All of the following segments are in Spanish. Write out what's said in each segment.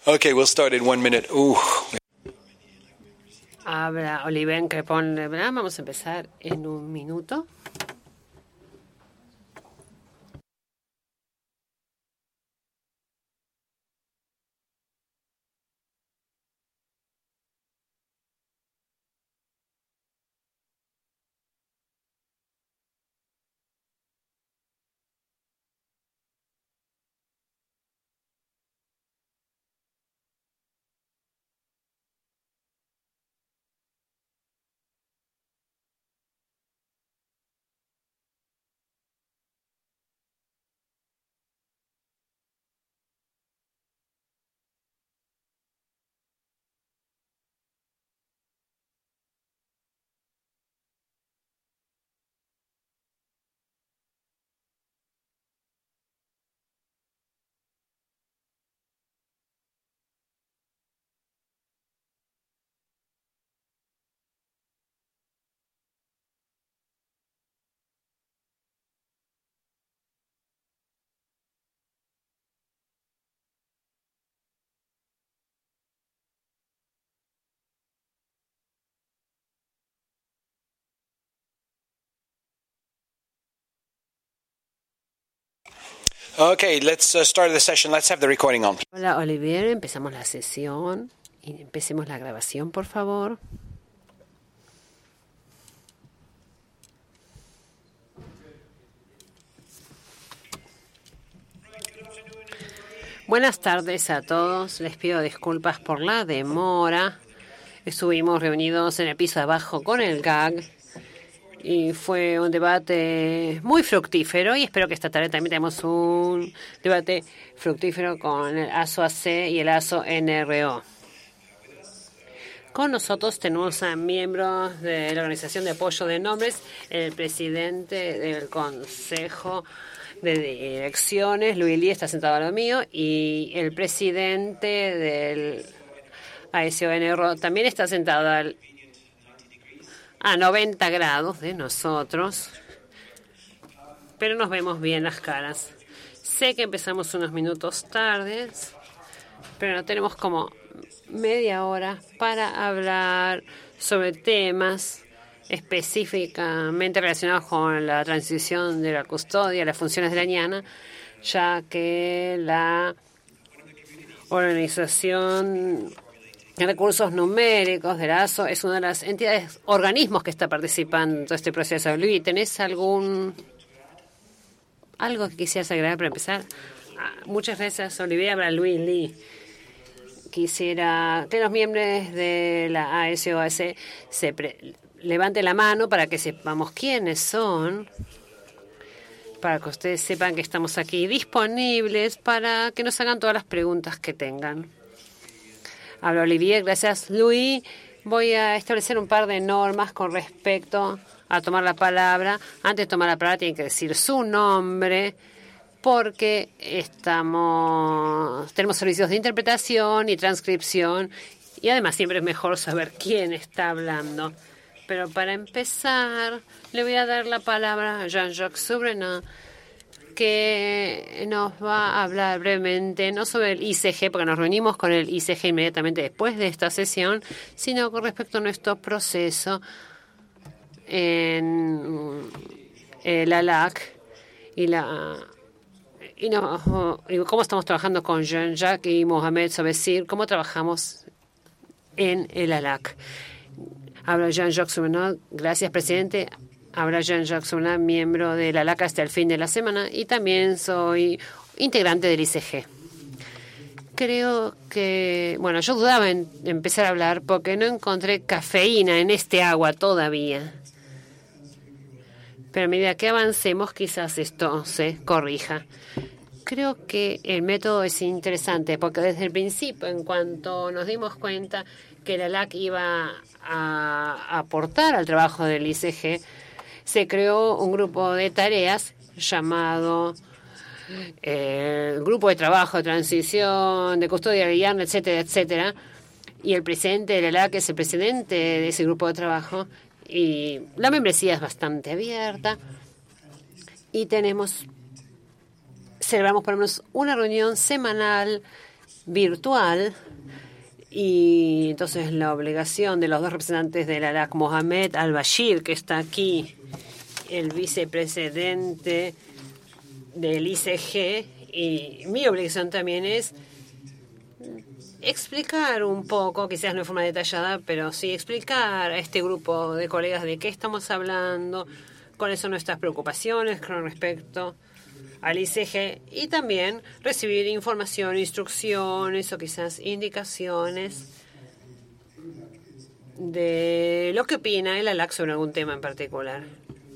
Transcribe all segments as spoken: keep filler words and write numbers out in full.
Okay, we'll start in one minute. Ooh. Habla Oliven Crepon Lebrun. Vamos a empezar en un minuto. Okay, let's uh, start the session. Let's have the recording on. Hola Olivier, empezamos la sesión y empecemos la grabación, por favor. Buenas tardes a todos. Les pido disculpas por la demora. Estuvimos reunidos en el piso de abajo con el G A G y fue un debate muy fructífero y espero que esta tarde también tenemos un debate fructífero con el A S O A C y el A S O N R O. Con nosotros tenemos a miembros de la Organización de Apoyo de Nombres, el presidente del Consejo de Direcciones, Luis Lee, está sentado a lo mío, y el presidente del A S O N R O también está sentado al a noventa grados de nosotros, pero nos vemos bien las caras. Sé que empezamos unos minutos tardes, pero no tenemos como media hora para hablar sobre temas específicamente relacionados con la transición de la custodia, las funciones de la ñana, ya que la organización de recursos numéricos de la A S O es una de las entidades, organismos que está participando en todo este proceso. Luis, ¿tenés algún algo que quisieras agregar para empezar? Ah, muchas gracias, Olivia. Para Luis Lee, quisiera que los miembros de la A S O A C se pre levanten la mano para que sepamos quiénes son, para que ustedes sepan que estamos aquí disponibles para que nos hagan todas las preguntas que tengan. Habla Olivier, gracias Luis. Voy a establecer un par de normas con respecto a tomar la palabra. Antes de tomar la palabra tienen que decir su nombre, porque estamos tenemos servicios de interpretación y transcripción, y además siempre es mejor saber quién está hablando. Pero para empezar, le voy a dar la palabra a Jean-Jacques Soubrena, que nos va a hablar brevemente, no sobre el I C G, porque nos reunimos con el I C G inmediatamente después de esta sesión, sino con respecto a nuestro proceso en el A L A C y la y, no, y cómo estamos trabajando con Jean-Jacques y Mohamed Sobesir, cómo trabajamos en el A L A C. Habla Jean-Jacques Soubrena. Gracias, presidente. Habla Jean-Jacques Soubrena, miembro de la A L A C hasta el fin de la semana, y también soy integrante del I C G. Creo que, bueno, yo dudaba en empezar a hablar porque no encontré cafeína en este agua todavía. Pero a medida que avancemos, quizás esto se corrija. Creo que el método es interesante porque desde el principio, en cuanto nos dimos cuenta que la A L A C iba a aportar al trabajo del I C G, se creó un grupo de tareas llamado eh, Grupo de Trabajo de Transición, de Custodia de Guiana, etcétera, etcétera. Y el presidente de la A L A C es el presidente de ese grupo de trabajo. Y la membresía es bastante abierta. Y tenemos, celebramos por lo menos una reunión semanal virtual. Y entonces la obligación de los dos representantes del A L A C, Mohamed Al-Bashir, que está aquí, el vicepresidente del I C G, y mi obligación también es explicar un poco, quizás no de forma detallada, pero sí explicar a este grupo de colegas de qué estamos hablando, cuáles son nuestras preocupaciones con respecto al I C G y también recibir información, instrucciones o quizás indicaciones de lo que opina el A L A C sobre algún tema en particular.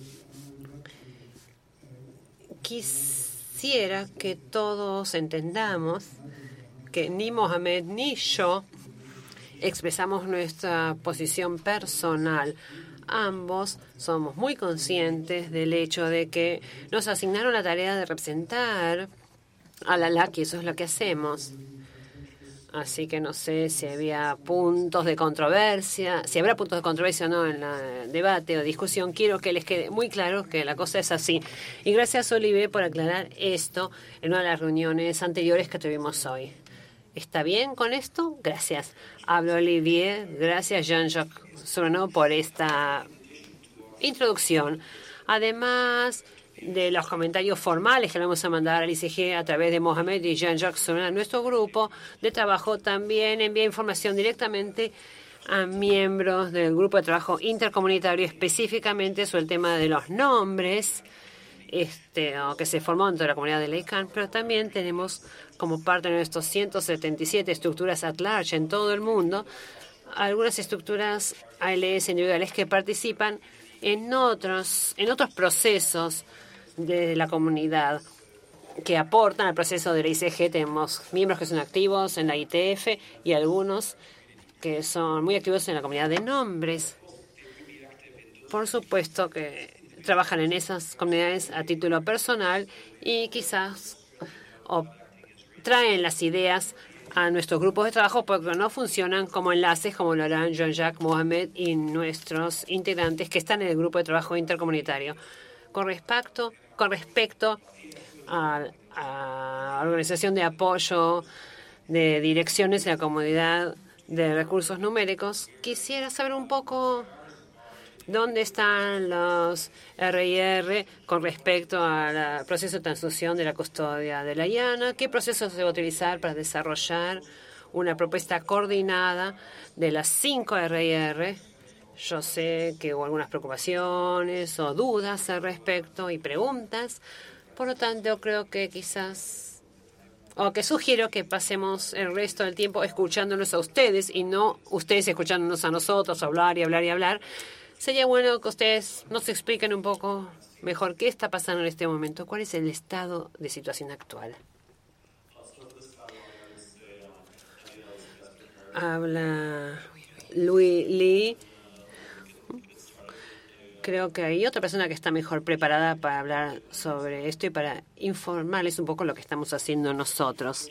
Quisiera que todos entendamos que ni Mohamed ni yo expresamos nuestra posición personal. Ambos somos muy conscientes del hecho de que nos asignaron la tarea de representar al A L A C y eso es lo que hacemos. Así que no sé si había puntos de controversia, si habrá puntos de controversia o no en el debate o discusión. Quiero que les quede muy claro que la cosa es así. Y gracias, Olivier, por aclarar esto en una de las reuniones anteriores que tuvimos hoy. ¿Está bien con esto? Gracias. Hablo Olivier. Gracias, Jean-Jacques Sourneau, por esta introducción. Además de los comentarios formales que le vamos a mandar al I C G a través de Mohamed y Jean-Jacques Sourneau, nuestro grupo de trabajo también envía información directamente a miembros del grupo de trabajo intercomunitario, específicamente sobre el tema de los nombres, este, o que se formó dentro de la comunidad de Leican, pero también tenemos como parte de nuestros ciento setenta y siete estructuras at large en todo el mundo, algunas estructuras A L S individuales que participan en otros, en otros procesos de la comunidad que aportan al proceso de la I C G. Tenemos miembros que son activos en la I T F y algunos que son muy activos en la comunidad de nombres. Por supuesto que trabajan en esas comunidades a título personal y quizás o traen las ideas a nuestros grupos de trabajo porque no funcionan como enlaces como lo harán Jean-Jacques, Mohamed y nuestros integrantes que están en el grupo de trabajo intercomunitario. Con respecto, con respecto a, a organización de apoyo de direcciones en la comunidad de recursos numéricos, quisiera saber un poco dónde están los R I R con respecto al proceso de transfusión de la custodia de la I A N A, qué proceso se va a utilizar para desarrollar una propuesta coordinada de las cinco R I R. Yo sé que hubo algunas preocupaciones o dudas al respecto y preguntas, por lo tanto creo que quizás, o que sugiero que pasemos el resto del tiempo escuchándonos a ustedes y no ustedes escuchándonos a nosotros hablar y hablar y hablar. Sería bueno que ustedes nos expliquen un poco mejor qué está pasando en este momento, cuál es el estado de situación actual. Habla Louis Lee. Creo que hay otra persona que está mejor preparada para hablar sobre esto y para informarles un poco lo que estamos haciendo nosotros.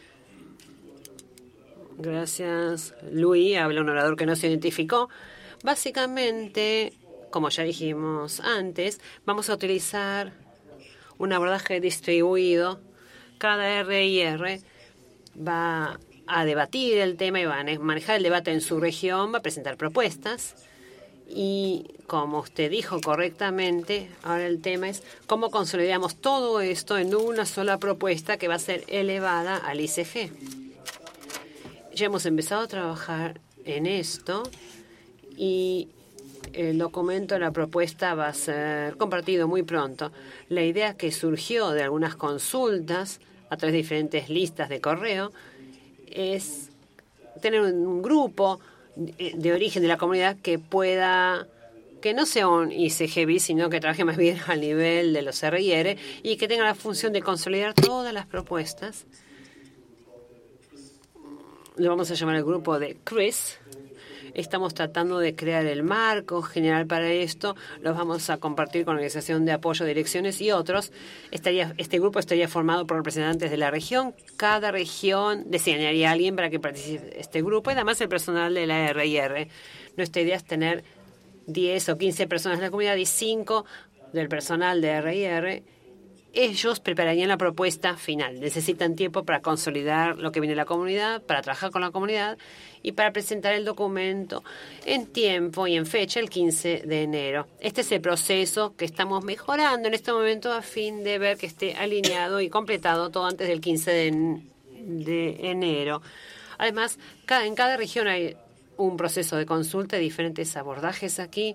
Gracias, Louis. Habla un orador que no se identificó. Básicamente, como ya dijimos antes, vamos a utilizar un abordaje distribuido. Cada R I R va a debatir el tema y va a manejar el debate en su región, va a presentar propuestas. Y como usted dijo correctamente, ahora el tema es cómo consolidamos todo esto en una sola propuesta que va a ser elevada al I C G. Ya hemos empezado a trabajar en esto y el documento, la propuesta va a ser compartido muy pronto. La idea que surgió de algunas consultas a través de diferentes listas de correo es tener un grupo de origen de la comunidad que pueda, que no sea un I C G B, sino que trabaje más bien al nivel de los R I R y que tenga la función de consolidar todas las propuestas. Lo vamos a llamar el grupo de Chris. Estamos tratando de crear el marco general para esto. Los vamos a compartir con la Organización de Apoyo de Elecciones y otros. Estaría, este grupo estaría formado por representantes de la región. Cada región designaría a alguien para que participe de este grupo y además el personal de la R I R. Nuestra idea es tener diez o quince personas de la comunidad y cinco del personal de R I R ellos prepararían la propuesta final. Necesitan tiempo para consolidar lo que viene de la comunidad, para trabajar con la comunidad y para presentar el documento en tiempo y en fecha el quince de enero. Este es el proceso que estamos mejorando en este momento a fin de ver que esté alineado y completado todo antes del quince de enero. Además, en cada región hay un proceso de consulta de diferentes abordajes aquí.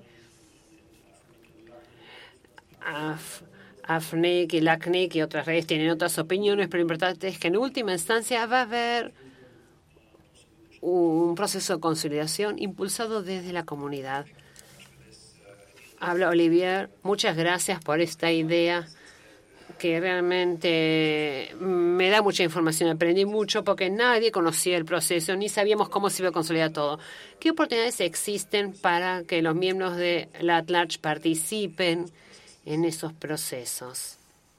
Af AFNIC y LACNIC y otras redes tienen otras opiniones, pero lo importante es que en última instancia va a haber un proceso de consolidación impulsado desde la comunidad. Habla Olivier, muchas gracias por esta idea que realmente me da mucha información. Aprendí mucho porque nadie conocía el proceso ni sabíamos cómo se iba a consolidar todo. ¿Qué oportunidades existen para que los miembros de la At-Large participen en esos procesos?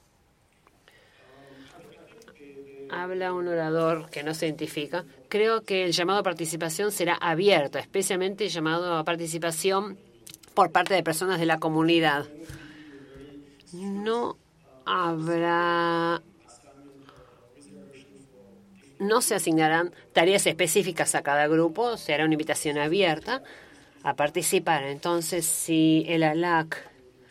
Habla un orador que no se identifica. Creo que el llamado a participación será abierto, especialmente el llamado a participación por parte de personas de la comunidad. No habrá... No se asignarán tareas específicas a cada grupo, será una invitación abierta a participar. Entonces, si el A L A C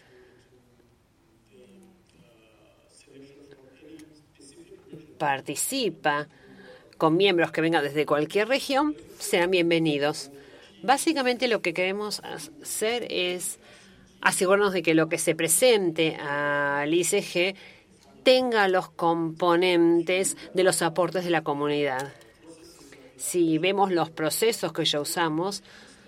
participa con miembros que vengan desde cualquier región, serán bienvenidos. Básicamente lo que queremos hacer es asegurarnos de que lo que se presente al I C G tenga los componentes de los aportes de la comunidad. Si vemos los procesos que ya usamos,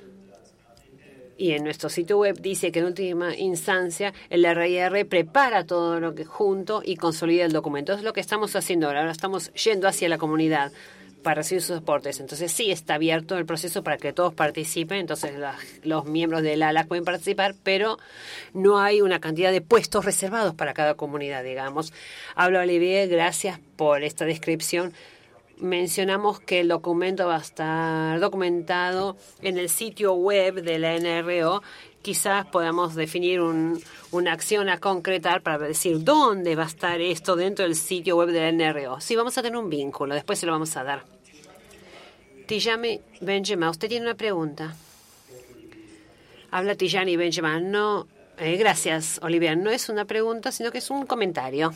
y en nuestro sitio web dice que en última instancia el R I R prepara todo lo que junto y consolida el documento. Eso es lo que estamos haciendo ahora. Ahora estamos yendo hacia la comunidad para recibir sus aportes. Entonces sí está abierto el proceso para que todos participen. Entonces la, los miembros del A L A C pueden participar, pero no hay una cantidad de puestos reservados para cada comunidad, digamos. Hablo Olivier, gracias por esta descripción. Mencionamos que el documento va a estar documentado en el sitio web de la N R O. Quizás podamos definir un, una acción a concretar para decir dónde va a estar esto dentro del sitio web de la N R O. Sí, vamos a tener un vínculo, después se lo vamos a dar. Tijani Benjamin, usted tiene una pregunta. Habla Tijani Benjamin. No, eh, gracias, Olivia. No es una pregunta, sino que es un comentario.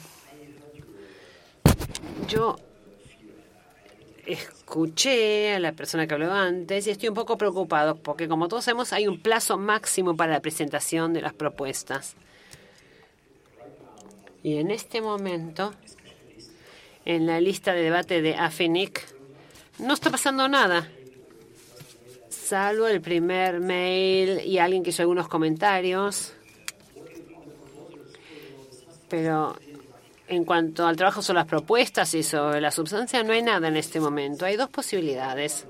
Yo escuché a la persona que habló antes y estoy un poco preocupado porque, como todos sabemos, hay un plazo máximo para la presentación de las propuestas. Y en este momento, en la lista de debate de AFNIC, no está pasando nada, salvo el primer mail y alguien que hizo algunos comentarios. Pero en cuanto al trabajo sobre las propuestas y sobre la sustancia, no hay nada en este momento. Hay dos posibilidades.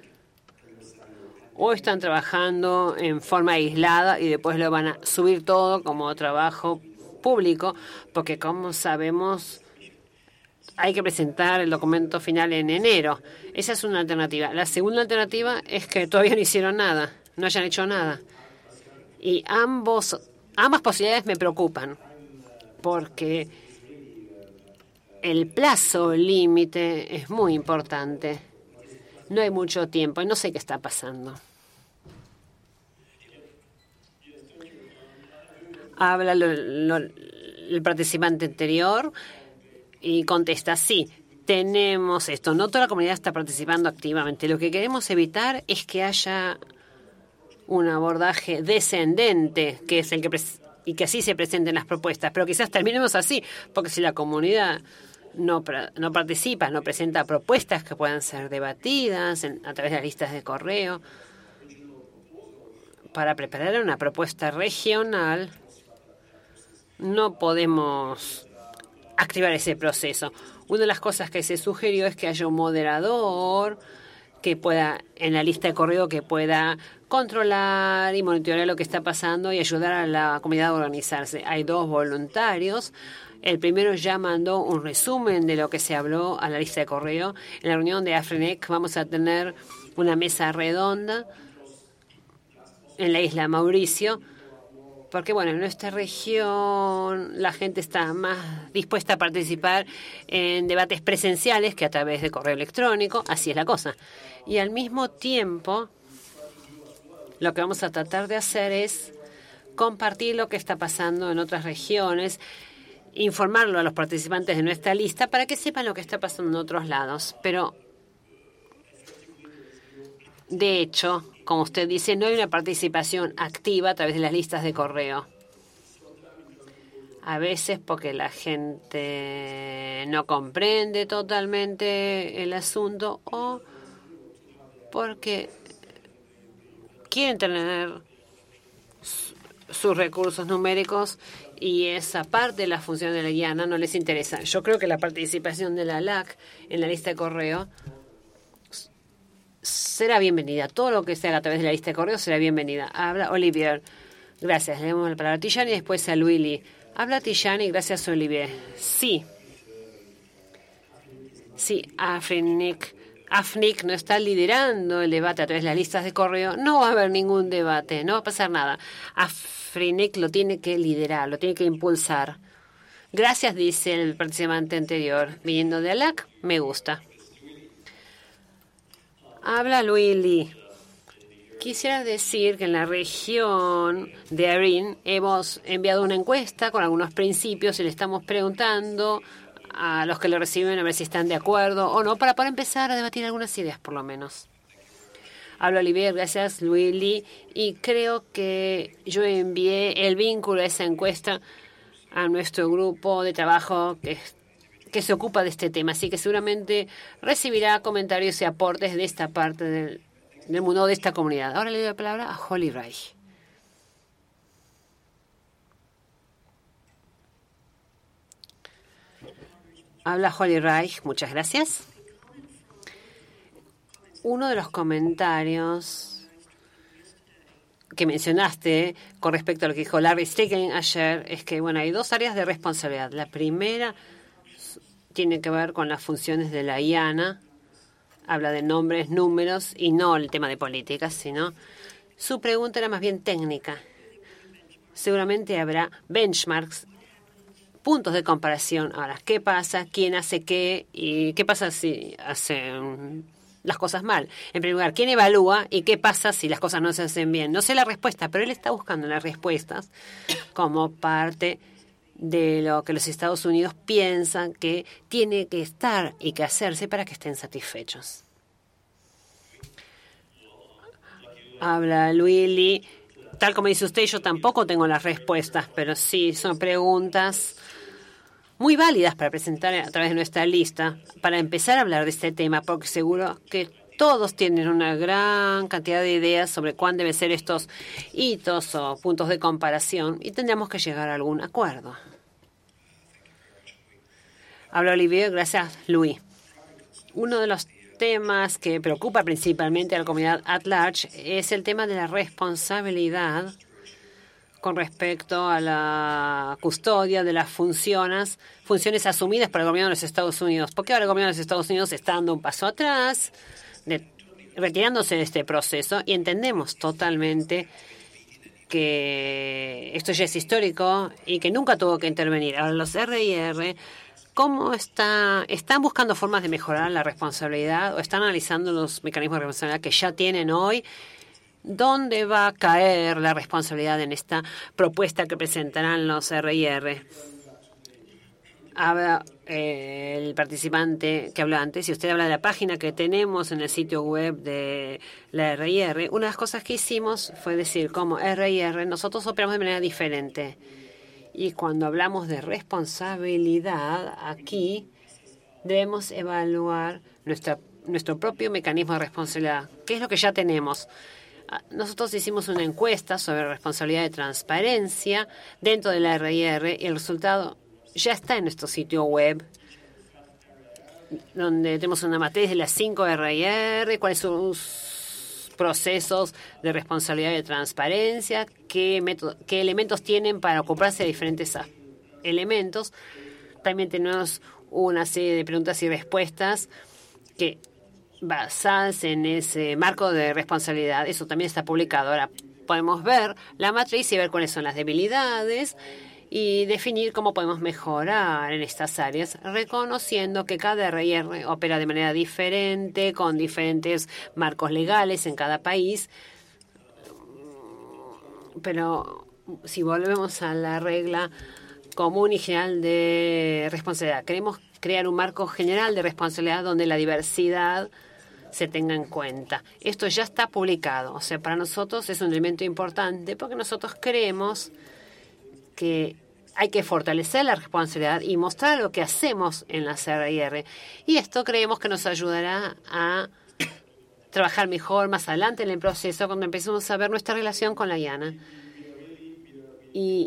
O están trabajando en forma aislada y después lo van a subir todo como trabajo público, porque como sabemos, hay que presentar el documento final en enero. Esa es una alternativa. La segunda alternativa es que todavía no hicieron nada, no hayan hecho nada. Y ambos, ambas posibilidades me preocupan, porque el plazo límite es muy importante. No hay mucho tiempo y no sé qué está pasando. Habla lo, lo, el participante anterior y contesta, sí, tenemos esto. No toda la comunidad está participando activamente. Lo que queremos evitar es que haya un abordaje descendente, que es el que y que así se presenten las propuestas. Pero quizás terminemos así, porque si la comunidad no, no participa, no presenta propuestas que puedan ser debatidas en, a través de las listas de correo, para preparar una propuesta regional, no podemos activar ese proceso. Una de las cosas que se sugirió es que haya un moderador que pueda, en la lista de correo, que pueda controlar y monitorear lo que está pasando y ayudar a la comunidad a organizarse. Hay dos voluntarios. El primero ya mandó un resumen de lo que se habló a la lista de correo. En la reunión de AFNIC vamos a tener una mesa redonda en la isla Mauricio Porque, bueno, en nuestra región la gente está más dispuesta a participar en debates presenciales que a través de correo electrónico. Así es la cosa. Y al mismo tiempo, lo que vamos a tratar de hacer es compartir lo que está pasando en otras regiones, informarlo a los participantes de nuestra lista para que sepan lo que está pasando en otros lados. Pero, de hecho, como usted dice, no hay una participación activa a través de las listas de correo. A veces porque la gente no comprende totalmente el asunto o porque quieren tener sus recursos numéricos y esa parte de la función de la IANA no les interesa. Yo creo que la participación de la L A C en la lista de correo será bienvenida. Todo lo que se haga a través de la lista de correo será bienvenida. Habla Olivier. Gracias. Le damos la palabra a Tijani y después a Luili. Habla Tijani. Gracias, Olivier. Sí. Sí, Afnik. Afnik no está liderando el debate a través de las listas de correo. No va a haber ningún debate. No va a pasar nada. Afnik lo tiene que liderar, lo tiene que impulsar. Gracias, dice el participante anterior. Viniendo de L A C, me gusta. Habla Luili. Quisiera decir que en la región de Arin hemos enviado una encuesta con algunos principios y le estamos preguntando a los que lo reciben a ver si están de acuerdo o no, para poder empezar a debatir algunas ideas, por lo menos. Habla Olivier, gracias Luili, y creo que yo envié el vínculo a esa encuesta a nuestro grupo de trabajo que que se ocupa de este tema, así que seguramente recibirá comentarios y aportes de esta parte del, del mundo, de esta comunidad. Ahora le doy la palabra a Holly Reich. Habla Holly Reich, muchas gracias. Uno de los comentarios que mencionaste con respecto a lo que dijo Larry Strickland ayer es que, bueno, hay dos áreas de responsabilidad. La primera tiene que ver con las funciones de la IANA, habla de nombres, números y no el tema de políticas, sino su pregunta era más bien técnica. Seguramente habrá benchmarks, puntos de comparación. Ahora, ¿qué pasa? ¿Quién hace qué? ¿Y qué pasa si hacen las cosas mal? En primer lugar, ¿quién evalúa? ¿Y qué pasa si las cosas no se hacen bien? No sé la respuesta, pero él está buscando las respuestas como parte de lo que los Estados Unidos piensan que tiene que estar y que hacerse para que estén satisfechos. Habla Luili. Tal como dice usted, yo tampoco tengo las respuestas, pero sí son preguntas muy válidas para presentar a través de nuestra lista, para empezar a hablar de este tema, porque seguro que todos tienen una gran cantidad de ideas sobre cuán deben ser estos hitos o puntos de comparación y tendríamos que llegar a algún acuerdo. Habla Olivier, gracias Luis. Uno de los temas que preocupa principalmente a la comunidad at large es el tema de la responsabilidad con respecto a la custodia de las funciones, funciones asumidas por el gobierno de los Estados Unidos. Porque ahora el gobierno de los Estados Unidos está dando un paso atrás, de, retirándose de este proceso, y entendemos totalmente que esto ya es histórico y que nunca tuvo que intervenir. Ahora los R I R, ¿cómo está, están buscando formas de mejorar la responsabilidad o están analizando los mecanismos de responsabilidad que ya tienen hoy? ¿Dónde va a caer la responsabilidad en esta propuesta que presentarán los R I R? Habla eh, el participante que habló antes, y usted habla de la página que tenemos en el sitio web de la R I R. Una de las cosas que hicimos fue decir, como R I R, nosotros operamos de manera diferente. Y cuando hablamos de responsabilidad, aquí debemos evaluar nuestra, nuestro propio mecanismo de responsabilidad. ¿Qué es lo que ya tenemos? Nosotros hicimos una encuesta sobre responsabilidad de transparencia dentro de la R I R y el resultado ya está en nuestro sitio web, donde tenemos una matriz de las cinco R I R, cuáles son sus procesos de responsabilidad de transparencia, qué, método, qué elementos tienen para ocuparse de diferentes elementos. También tenemos una serie de preguntas y respuestas que basadas en ese marco de responsabilidad. Eso también está publicado. Ahora, podemos ver la matriz y ver cuáles son las debilidades y definir cómo podemos mejorar en estas áreas, reconociendo que cada R I R opera de manera diferente, con diferentes marcos legales en cada país. Pero si volvemos a la regla común y general de responsabilidad, queremos crear un marco general de responsabilidad donde la diversidad se tenga en cuenta. Esto ya está publicado, o sea, para nosotros es un elemento importante porque nosotros creemos que hay que fortalecer la responsabilidad y mostrar lo que hacemos en las R I R. Y esto creemos que nos ayudará a trabajar mejor más adelante en el proceso cuando empecemos a ver nuestra relación con la I A N A. Y,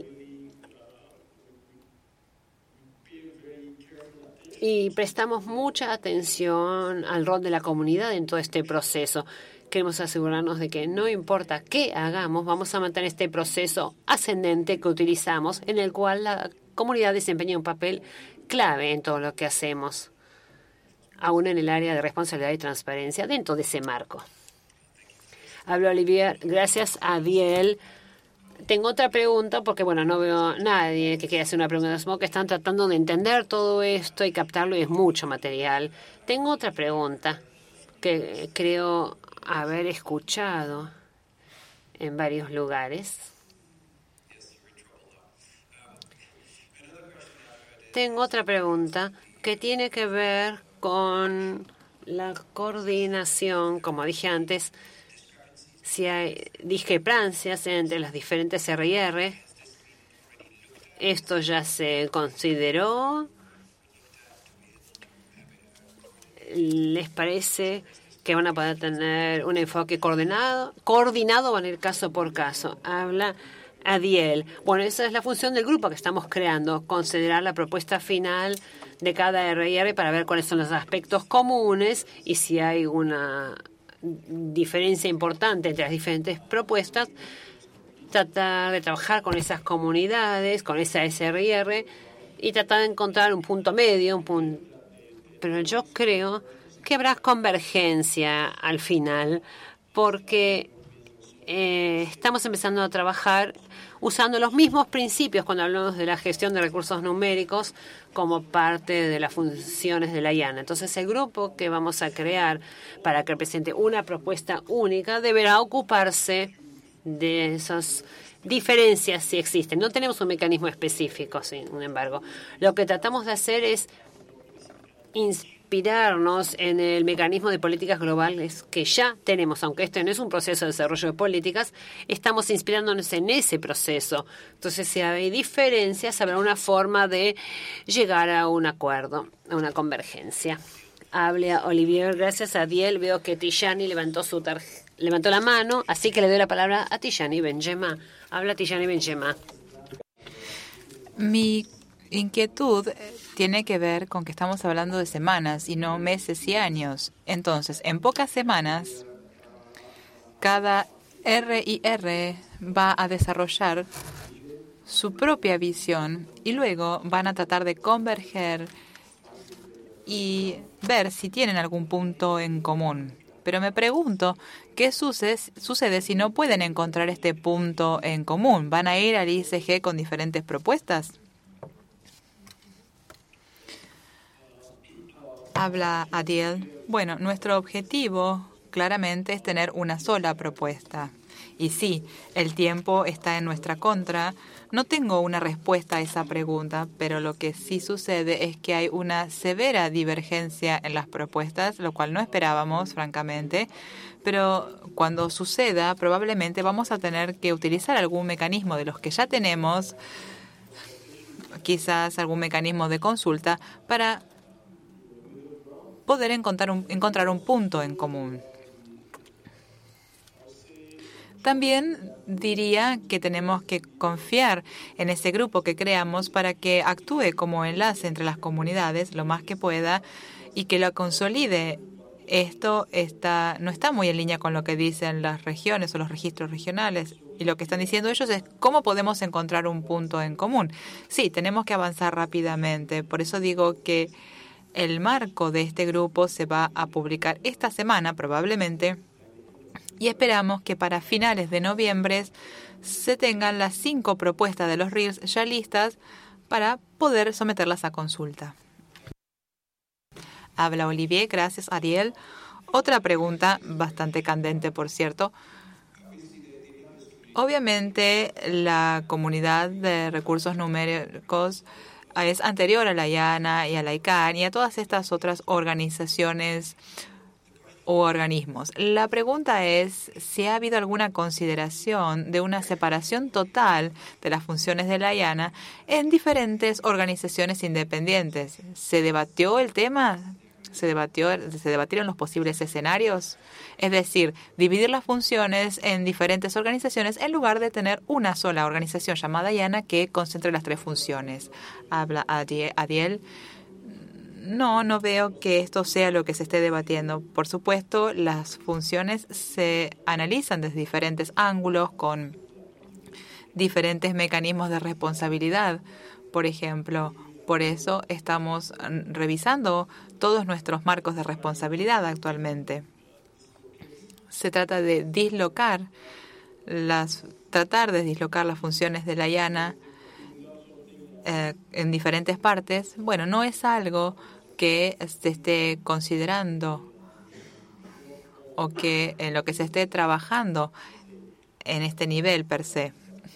y prestamos mucha atención al rol de la comunidad en todo este proceso. Queremos asegurarnos de que no importa qué hagamos, vamos a mantener este proceso ascendente que utilizamos, en el cual la comunidad desempeña un papel clave en todo lo que hacemos, aún en el área de responsabilidad y transparencia dentro de ese marco. Hablo Olivier, gracias a Adiel. Tengo otra pregunta porque, bueno, no veo a nadie que quiera hacer una pregunta. Supongo que están tratando de entender todo esto y captarlo y es mucho material. Tengo otra pregunta que creo haber escuchado en varios lugares. Tengo otra pregunta que tiene que ver con la coordinación, como dije antes, si hay discrepancias entre las diferentes R I R. Esto ya se consideró. ¿Les parece que van a poder tener un enfoque coordinado, coordinado van a ir caso por caso? Habla Adiel. Bueno, esa es la función del grupo que estamos creando, considerar la propuesta final de cada R I R para ver cuáles son los aspectos comunes y si hay una diferencia importante entre las diferentes propuestas, tratar de trabajar con esas comunidades, con esa S R I R y tratar de encontrar un punto medio, un punto. Pero yo creo que habrá convergencia al final, porque eh, estamos empezando a trabajar usando los mismos principios cuando hablamos de la gestión de recursos numéricos como parte de las funciones de la I A N A. Entonces, el grupo que vamos a crear para que presente una propuesta única deberá ocuparse de esas diferencias si existen. No tenemos un mecanismo específico, sin embargo. Lo que tratamos de hacer es inspirarnos en el mecanismo de políticas globales que ya tenemos, aunque este no es un proceso de desarrollo de políticas, estamos inspirándonos en ese proceso. Entonces, si hay diferencias, habrá una forma de llegar a un acuerdo, a una convergencia. Hable a Olivier, gracias a Adiel. Veo que Tijani levantó su tar- levantó la mano, así que le doy la palabra a Tijani Benjema. Habla Tijani Benjema. Mi inquietud tiene que ver con que estamos hablando de semanas y no meses y años. Entonces, en pocas semanas, cada R I R va a desarrollar su propia visión y luego van a tratar de converger y ver si tienen algún punto en común. Pero me pregunto, ¿qué sucede, sucede si no pueden encontrar este punto en común? ¿Van a ir al I C G con diferentes propuestas? Habla Adiel. Bueno, nuestro objetivo claramente es tener una sola propuesta. Y sí, el tiempo está en nuestra contra. No tengo una respuesta a esa pregunta, pero lo que sí sucede es que hay una severa divergencia en las propuestas, lo cual no esperábamos, francamente. Pero cuando suceda, probablemente vamos a tener que utilizar algún mecanismo de los que ya tenemos, quizás algún mecanismo de consulta, para poder encontrar un, encontrar un punto en común. También diría que tenemos que confiar en ese grupo que creamos para que actúe como enlace entre las comunidades lo más que pueda y que lo consolide. Esto está, no está muy en línea con lo que dicen las regiones o los registros regionales. Y lo que están diciendo ellos es cómo podemos encontrar un punto en común. Sí, tenemos que avanzar rápidamente. Por eso digo que el marco de este grupo se va a publicar esta semana probablemente. y esperamos que para finales de noviembre se tengan las cinco propuestas de los R I Rs ya listas para poder someterlas a consulta. Habla Olivier, gracias Ariel. Otra pregunta bastante candente, por cierto. Obviamente, la comunidad de recursos numéricos es anterior a la IANA y a la ICANN y a todas estas otras organizaciones o organismos. La pregunta es si ha habido alguna consideración de una separación total de las funciones de la IANA en diferentes organizaciones independientes. ¿Se debatió el tema? ¿Se debatió, se debatieron los posibles escenarios? Es decir, dividir las funciones en diferentes organizaciones en lugar de tener una sola organización llamada IANA que concentre las tres funciones. Habla Adiel. No, no veo que esto sea lo que se esté debatiendo. Por supuesto, las funciones se analizan desde diferentes ángulos con diferentes mecanismos de responsabilidad. Por ejemplo, por eso estamos revisando todos nuestros marcos de responsabilidad actualmente. Se trata de dislocar las, tratar de dislocar las funciones de la IANA eh, en diferentes partes. Bueno, no es algo que se esté considerando o que en lo que se esté trabajando en este nivel per se.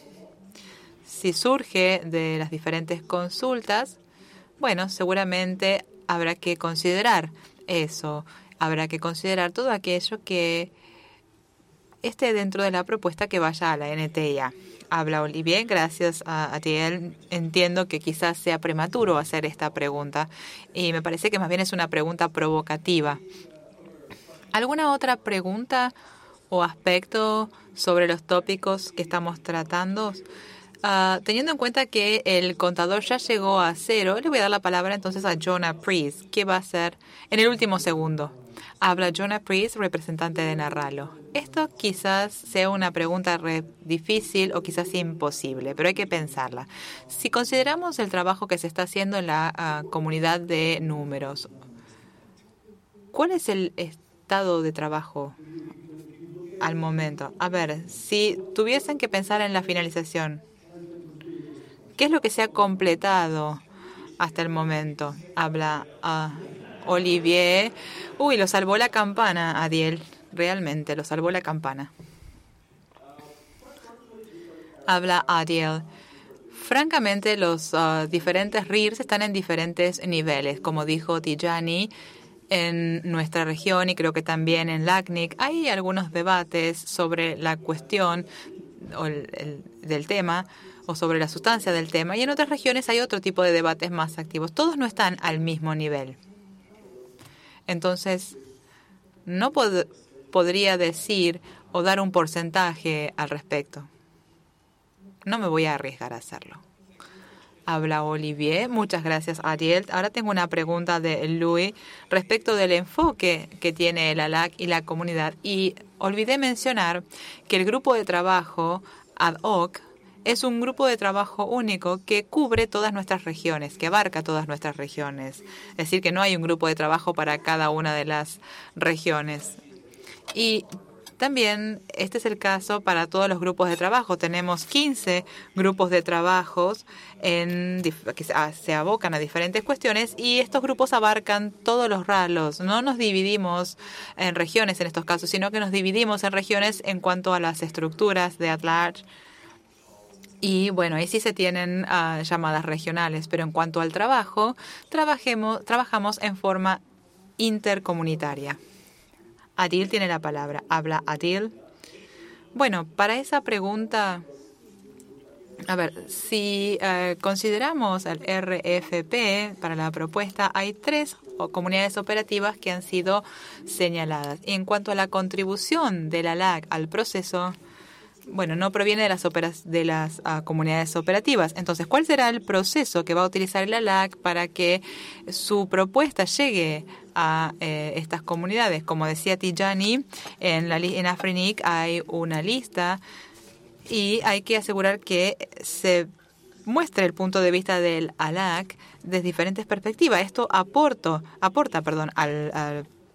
Si surge de las diferentes consultas, bueno, seguramente habrá que considerar eso. Habrá que considerar todo aquello que esté dentro de la propuesta que vaya a la N T I A. Habla Olivier, gracias a, a ti. Entiendo que quizás sea prematuro hacer esta pregunta y me parece que más bien es una pregunta provocativa. ¿Alguna otra pregunta o aspecto sobre los tópicos que estamos tratando? Uh, teniendo en cuenta que el contador ya llegó a cero, le voy a dar la palabra entonces a Jonah Priest, que va a hacer en el último segundo. Habla Jonah Priest, representante de Narralo. Esto quizás sea una pregunta re difícil o quizás imposible, pero hay que pensarla. Si consideramos el trabajo que se está haciendo en la uh, comunidad de números, ¿cuál es el estado de trabajo al momento? A ver, si tuviesen que pensar en la finalización, ¿qué es lo que se ha completado hasta el momento? Habla uh, Olivier. Uy, lo salvó la campana, Adiel. Realmente, lo salvó la campana. Habla Adiel. Francamente, los uh, diferentes R I Rs están en diferentes niveles. Como dijo Tijani, en nuestra región y creo que también en LACNIC hay algunos debates sobre la cuestión o el, el, del tema o sobre la sustancia del tema, y en otras regiones hay otro tipo de debates más activos. Todos no están al mismo nivel. Entonces, no pod- podría decir o dar un porcentaje al respecto. No me voy a arriesgar a hacerlo. Habla Olivier. Muchas gracias, Ariel. Ahora tengo una pregunta de Louis respecto del enfoque que tiene el A L A C y la comunidad. Y olvidé mencionar que el grupo de trabajo ad hoc es un grupo de trabajo único que cubre todas nuestras regiones, que abarca todas nuestras regiones. Es decir, que no hay un grupo de trabajo para cada una de las regiones. Y también este es el caso para todos los grupos de trabajo. Tenemos quince grupos de trabajos en, que se abocan a diferentes cuestiones y estos grupos abarcan todos los ralos. No nos dividimos en regiones en estos casos, sino que nos dividimos en regiones en cuanto a las estructuras de at large. Y bueno, ahí sí se tienen uh, llamadas regionales, pero en cuanto al trabajo, trabajemos, trabajamos en forma intercomunitaria. Adil tiene la palabra. Habla Adil. Bueno, para esa pregunta, a ver, si uh, consideramos el R F P para la propuesta, hay tres comunidades operativas que han sido señaladas. Y en cuanto a la contribución de la L A C al proceso, bueno, no proviene de las, operas, de las uh, comunidades operativas. Entonces, ¿cuál será el proceso que va a utilizar la L A C para que su propuesta llegue a eh, estas comunidades? Como decía Tijani, en, la, en Afrinic hay una lista y hay que asegurar que se muestre el punto de vista del A L A C desde diferentes perspectivas. Esto aporto, aporta perdón, al, al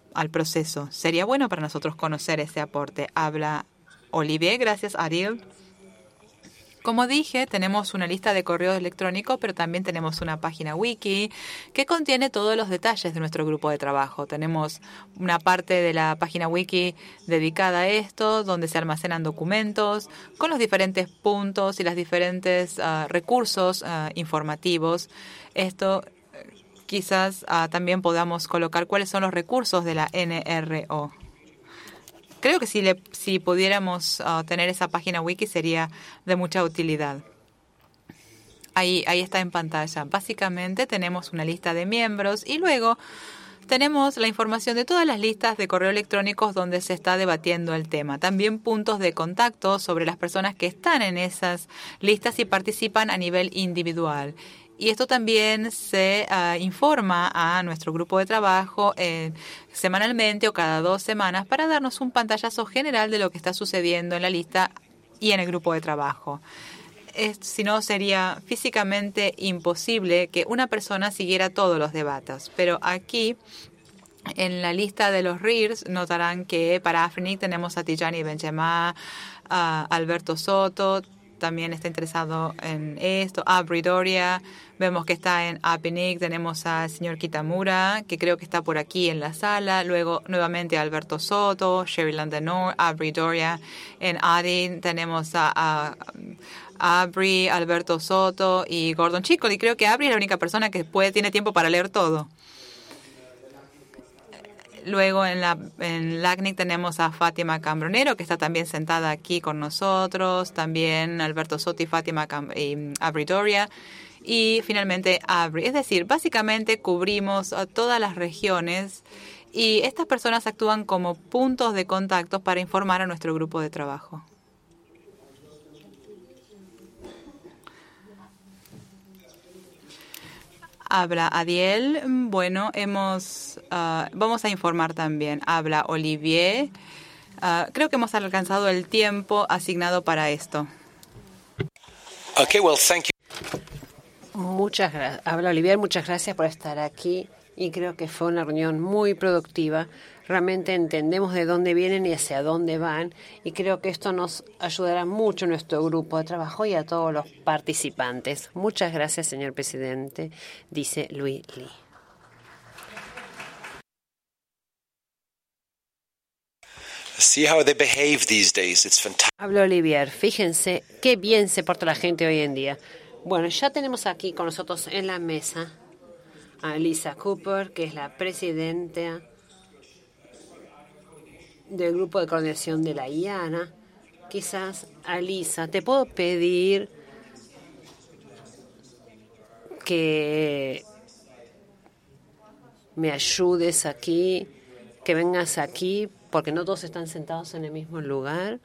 al proceso. Sería bueno para nosotros conocer ese aporte. Habla Olivier. Gracias, Ariel. Como dije, tenemos una lista de correos electrónicos, pero también tenemos una página wiki que contiene todos los detalles de nuestro grupo de trabajo. Tenemos una parte de la página wiki dedicada a esto, donde se almacenan documentos con los diferentes puntos y los diferentes uh, recursos uh, informativos. Esto quizás uh, también podamos colocar cuáles son los recursos de la N R O. Creo que si, le, si pudiéramos uh, tener esa página wiki sería de mucha utilidad. Ahí, ahí está en pantalla. Básicamente tenemos una lista de miembros y luego tenemos la información de todas las listas de correo electrónicos donde se está debatiendo el tema. También puntos de contacto sobre las personas que están en esas listas y participan a nivel individual. Y esto también se uh, informa a nuestro grupo de trabajo eh, semanalmente o cada dos semanas para darnos un pantallazo general de lo que está sucediendo en la lista y en el grupo de trabajo. Es, si no, sería físicamente imposible que una persona siguiera todos los debates. Pero aquí, en la lista de los R I Rs, notarán que para Afrinic tenemos a Tijani Benjamá, a Alberto Soto, también está interesado en esto. Abri Doria, vemos que está en Apinic, tenemos al señor Kitamura, que creo que está por aquí en la sala. Luego, nuevamente, Alberto Soto, Sheryland Denor, Abri Doria. En Adin tenemos a, a, a Abri, Alberto Soto y Gordon Chico. Y creo que Abri es la única persona que puede, tiene tiempo para leer todo. Luego en la en LACNIC tenemos a Fátima Cambronero, que está también sentada aquí con nosotros. También Alberto Soto y Fátima Cam y Abri Doria. Y finalmente Abri. Es decir, básicamente cubrimos a todas las regiones y estas personas actúan como puntos de contacto para informar a nuestro grupo de trabajo. Habla Adiel. Bueno, hemos uh, vamos a informar también. Habla Olivier. Uh, creo que hemos alcanzado el tiempo asignado para esto. Okay, well, thank you. Muchas gracias. Habla Olivier, muchas gracias por estar aquí y creo que fue una reunión muy productiva. Realmente entendemos de dónde vienen y hacia dónde van y creo que esto nos ayudará mucho a nuestro grupo de trabajo y a todos los participantes. Muchas gracias, señor presidente, dice Louis Lee. See how they behave these days. It's fantastic. Habla Olivier, fíjense qué bien se porta la gente hoy en día. Bueno, ya tenemos aquí con nosotros en la mesa a Lisa Cooper, que es la presidenta del grupo de coordinación de la I A N A. Quizás, Alisa, te puedo pedir que me ayudes aquí, que vengas aquí, porque no todos están sentados en el mismo lugar.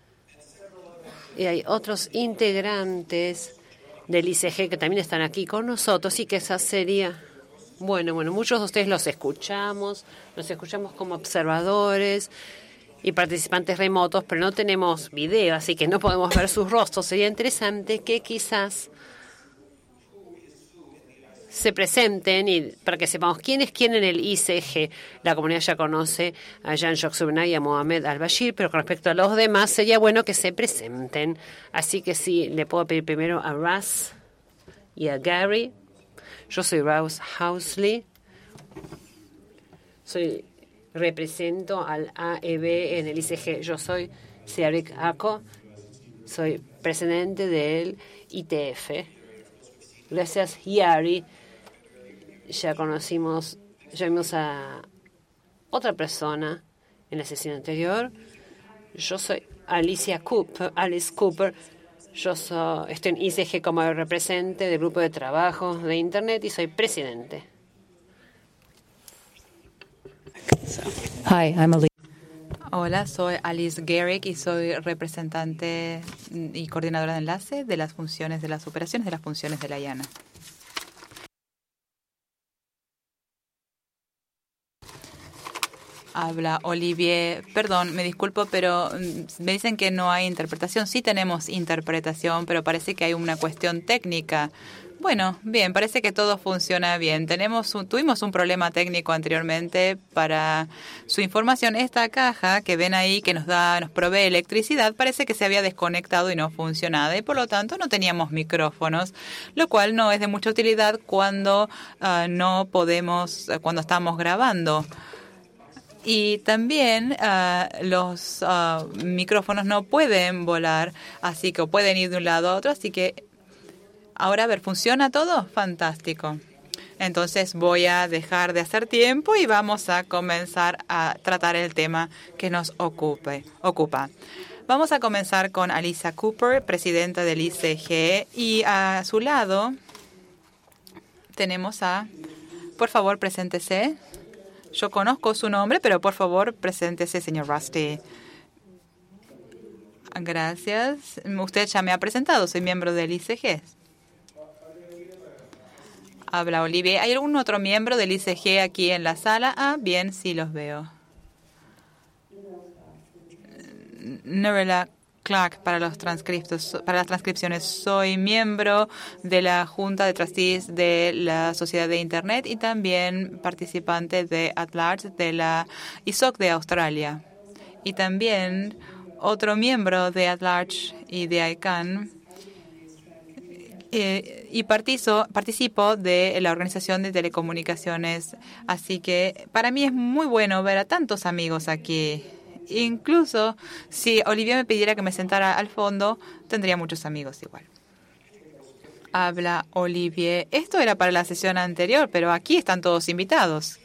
Y hay otros integrantes del I C G que también están aquí con nosotros y que esa sería... Bueno, bueno, muchos de ustedes los escuchamos, los escuchamos como observadores y participantes remotos, pero no tenemos video, así que no podemos ver sus rostros. Sería interesante que quizás se presenten y para que sepamos quién es quién en el I C G. La comunidad ya conoce a Jan Joksubnay y a Mohamed Al-Bashir, pero con respecto a los demás sería bueno que se presenten. Así que sí, le puedo pedir primero a Russ y a Gary. Yo soy Rose Housley, soy, represento al A E B en el I C G. Yo soy Siarik Ako, soy presidente del I T F. Gracias, Yari. Ya conocimos, ya vimos a otra persona en la sesión anterior. Yo soy Alicia Cooper, Alice Cooper. Yo soy, estoy en I C G como representante del grupo de trabajo de Internet y soy presidente. Hi, I'm Alicia. Hola, soy Alice Garrick y soy representante y coordinadora de enlace de las funciones de las operaciones de las funciones de la I A N A. Habla Olivier. Perdón, me disculpo, pero me dicen que no hay interpretación. Sí tenemos interpretación, pero parece que hay una cuestión técnica. Bueno, bien, parece que todo funciona bien. Tenemos un, tuvimos un problema técnico anteriormente. Para su información, esta caja que ven ahí, que nos da, nos provee electricidad, parece que se había desconectado y no funcionaba, y por lo tanto no teníamos micrófonos, lo cual no es de mucha utilidad cuando uh, no podemos, uh, cuando estamos grabando. Y también uh, los uh, micrófonos no pueden volar, así que pueden ir de un lado a otro, así que ahora, a ver, ¿funciona todo? Fantástico. Entonces voy a dejar de hacer tiempo y vamos a comenzar a tratar el tema que nos ocupe, ocupa. Vamos a comenzar con Alisa Cooper, presidenta del I C G, y a su lado tenemos a... Por favor, preséntese. Yo conozco su nombre, pero por favor, preséntese, señor Rusty. Gracias. Usted ya me ha presentado, soy miembro del I C G. Habla Olivier. ¿Hay algún otro miembro del I C G aquí en la sala? Ah, bien, sí los veo. Norella Clark para los transcriptos, para las transcripciones. Soy miembro de la Junta de Trustees de la Sociedad de Internet y también participante de At Large de la I S O C de Australia. Y también otro miembro de At Large y de I C A N. Eh, y partizo, participo de la Organización de Telecomunicaciones. Así que para mí es muy bueno ver a tantos amigos aquí. Incluso si Olivier me pidiera que me sentara al fondo, tendría muchos amigos igual. Habla Olivier. Esto era para la sesión anterior, pero aquí están todos invitados.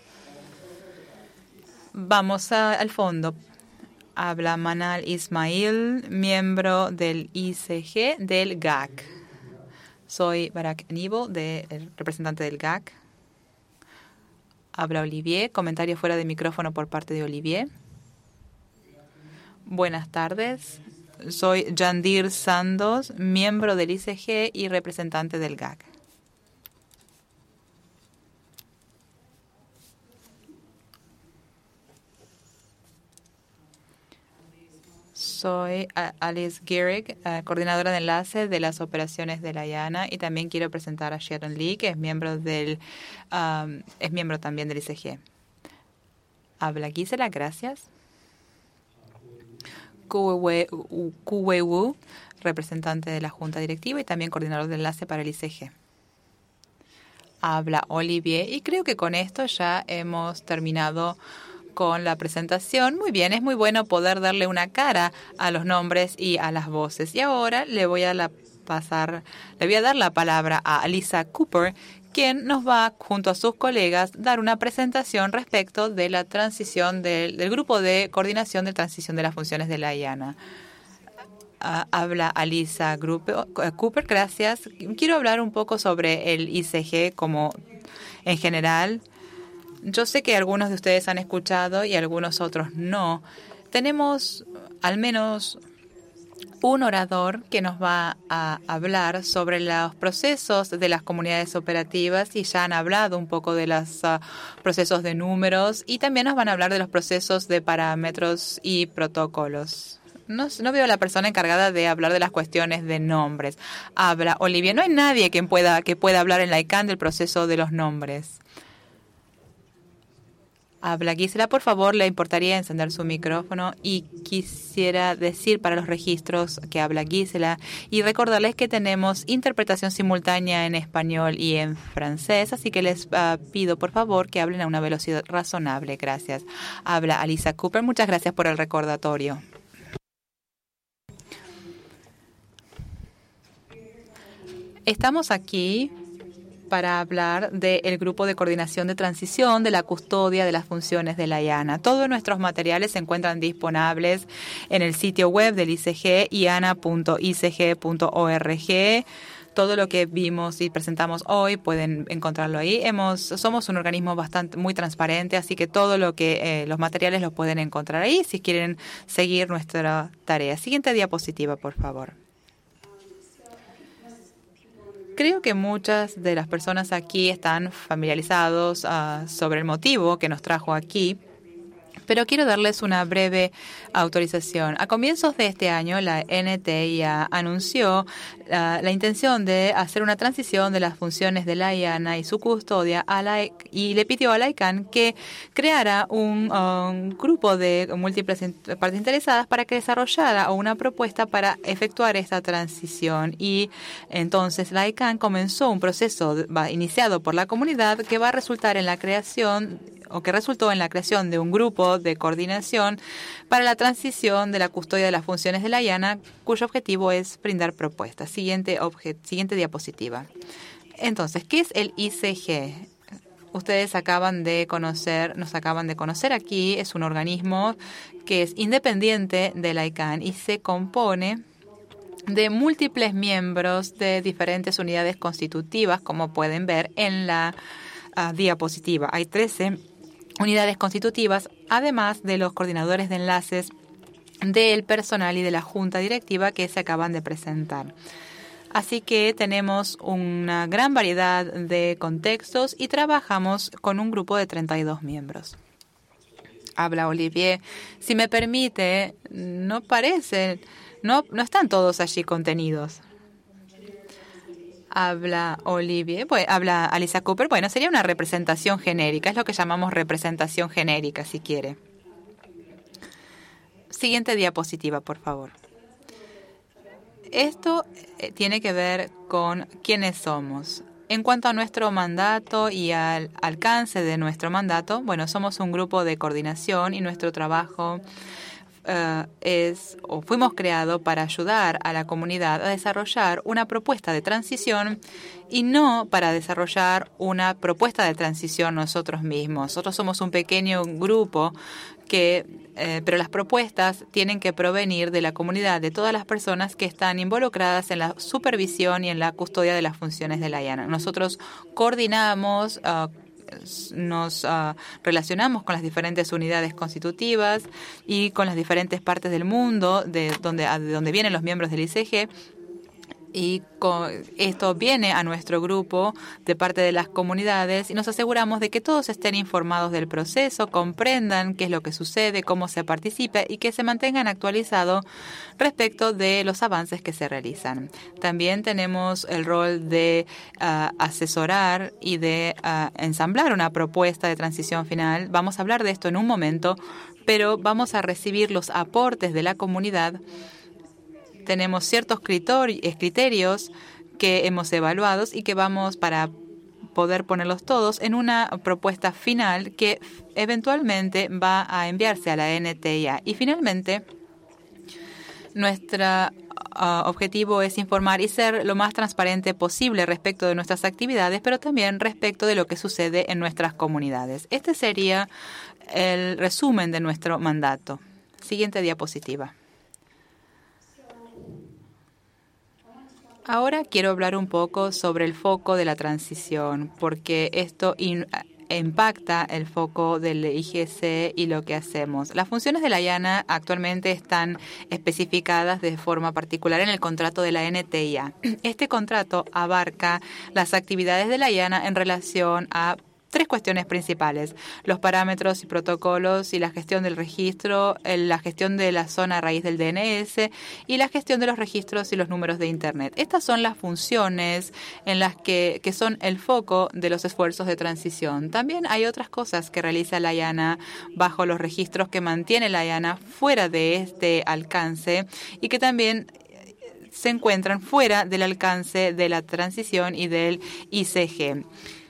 Vamos a, al fondo. Habla Manal Ismail, miembro del I C G del G A C. Soy Barak Nibo, de, el representante del G A C. Habla Olivier. Comentario fuera de micrófono por parte de Olivier. Buenas tardes. Soy Jandir Sandos, miembro del I C G y representante del G A C. Soy Alice Gehrig, coordinadora de enlace de las operaciones de la I A N A, y también quiero presentar a Sharon Lee, que es miembro del um, es miembro también del I C G. Habla Gisela, gracias. Kuwe Wu, representante de la Junta Directiva y también coordinador de enlace para el I C G. Habla Olivier, y creo que con esto ya hemos terminado con la presentación. Muy bien, es muy bueno poder darle una cara a los nombres y a las voces. Y ahora le voy a la pasar, le voy a dar la palabra a Alisa Cooper, quien nos va, junto a sus colegas, dar una presentación respecto de la transición del, del grupo de coordinación de transición de las funciones de la I A N A. Uh, habla Alisa Cooper, gracias. Quiero hablar un poco sobre el I C G como en general. Yo sé que algunos de ustedes han escuchado y algunos otros no. Tenemos al menos un orador que nos va a hablar sobre los procesos de las comunidades operativas, y ya han hablado un poco de los uh, procesos de números, y también nos van a hablar de los procesos de parámetros y protocolos. No, no veo a la persona encargada de hablar de las cuestiones de nombres. Habla Olivia. No hay nadie que pueda, que pueda hablar en la I C A N del proceso de los nombres. Habla Gisela, por favor, le importaría encender su micrófono, y quisiera decir para los registros que habla Gisela y recordarles que tenemos interpretación simultánea en español y en francés, así que les uh, pido por favor que hablen a una velocidad razonable. Gracias. Habla Alisa Cooper, muchas gracias por el recordatorio. Estamos aquí para hablar del grupo de coordinación de transición de la custodia de las funciones de la I A N A. Todos nuestros materiales se encuentran disponibles en el sitio web del I C G, i a n a punto i c g punto org. Todo lo que vimos y presentamos hoy pueden encontrarlo ahí. Hemos, somos un organismo bastante muy transparente, así que todo lo que eh, los materiales los pueden encontrar ahí si quieren seguir nuestra tarea. Siguiente diapositiva, por favor. Creo que muchas de las personas aquí están familiarizados uh, sobre el motivo que nos trajo aquí. Pero quiero darles una breve autorización. A comienzos de este año, la N T I A anunció uh, la intención de hacer una transición de las funciones de la IANA y su custodia a la, y le pidió a la I C A N que creara un, un grupo de múltiples partes interesadas para que desarrollara una propuesta para efectuar esta transición. Y entonces la I C A N comenzó un proceso va, iniciado por la comunidad que va a resultar en la creación o que resultó en la creación de un grupo de coordinación para la transición de la custodia de las funciones de la IANA, cuyo objetivo es brindar propuestas. Siguiente, siguiente diapositiva. Entonces, ¿qué es el I C G? Ustedes acaban de conocer, nos acaban de conocer aquí, es un organismo que es independiente de la I C A N y se compone de múltiples miembros de diferentes unidades constitutivas, como pueden ver en la uh, diapositiva. Hay trece unidades constitutivas, además de los coordinadores de enlaces del personal y de la junta directiva que se acaban de presentar. Así que tenemos una gran variedad de contextos y trabajamos con un grupo de treinta y dos miembros. Habla Olivier. Si me permite, no parece, no, no están todos allí contenidos. Habla Olivier, pues, habla Alisa Cooper. Bueno, sería una representación genérica, es lo que llamamos representación genérica, si quiere. Siguiente diapositiva, por favor. Esto eh, tiene que ver con quiénes somos. En cuanto a nuestro mandato y al alcance de nuestro mandato, bueno, somos un grupo de coordinación y nuestro trabajo Uh, es o fuimos creados para ayudar a la comunidad a desarrollar una propuesta de transición y no para desarrollar una propuesta de transición nosotros mismos. Nosotros somos un pequeño grupo que, eh, pero las propuestas tienen que provenir de la comunidad, de todas las personas que están involucradas en la supervisión y en la custodia de las funciones de la IANA. Nosotros coordinamos uh, nos uh, relacionamos con las diferentes unidades constitutivas y con las diferentes partes del mundo de donde, de donde vienen los miembros del I C G. Y con, esto viene a nuestro grupo de parte de las comunidades y nos aseguramos de que todos estén informados del proceso, comprendan qué es lo que sucede, cómo se participa y que se mantengan actualizados respecto de los avances que se realizan. También tenemos el rol de uh, asesorar y de uh, ensamblar una propuesta de transición final. Vamos a hablar de esto en un momento, pero vamos a recibir los aportes de la comunidad. Tenemos ciertos criterios que hemos evaluado y que vamos para poder ponerlos todos en una propuesta final que eventualmente va a enviarse a la N T I A. Y finalmente, nuestro uh, objetivo es informar y ser lo más transparente posible respecto de nuestras actividades, pero también respecto de lo que sucede en nuestras comunidades. Este sería el resumen de nuestro mandato. Siguiente diapositiva. Ahora quiero hablar un poco sobre el foco de la transición, porque esto in, impacta el foco del I G C y lo que hacemos. Las funciones de la IANA actualmente están especificadas de forma particular en el contrato de la N T I A. Este contrato abarca las actividades de la IANA en relación a tres cuestiones principales: los parámetros y protocolos y la gestión del registro, la gestión de la zona a raíz del D N S y la gestión de los registros y los números de Internet. Estas son las funciones en las que, que son el foco de los esfuerzos de transición. También hay otras cosas que realiza la IANA bajo los registros que mantiene la IANA fuera de este alcance y que también se encuentran fuera del alcance de la transición y del I C G.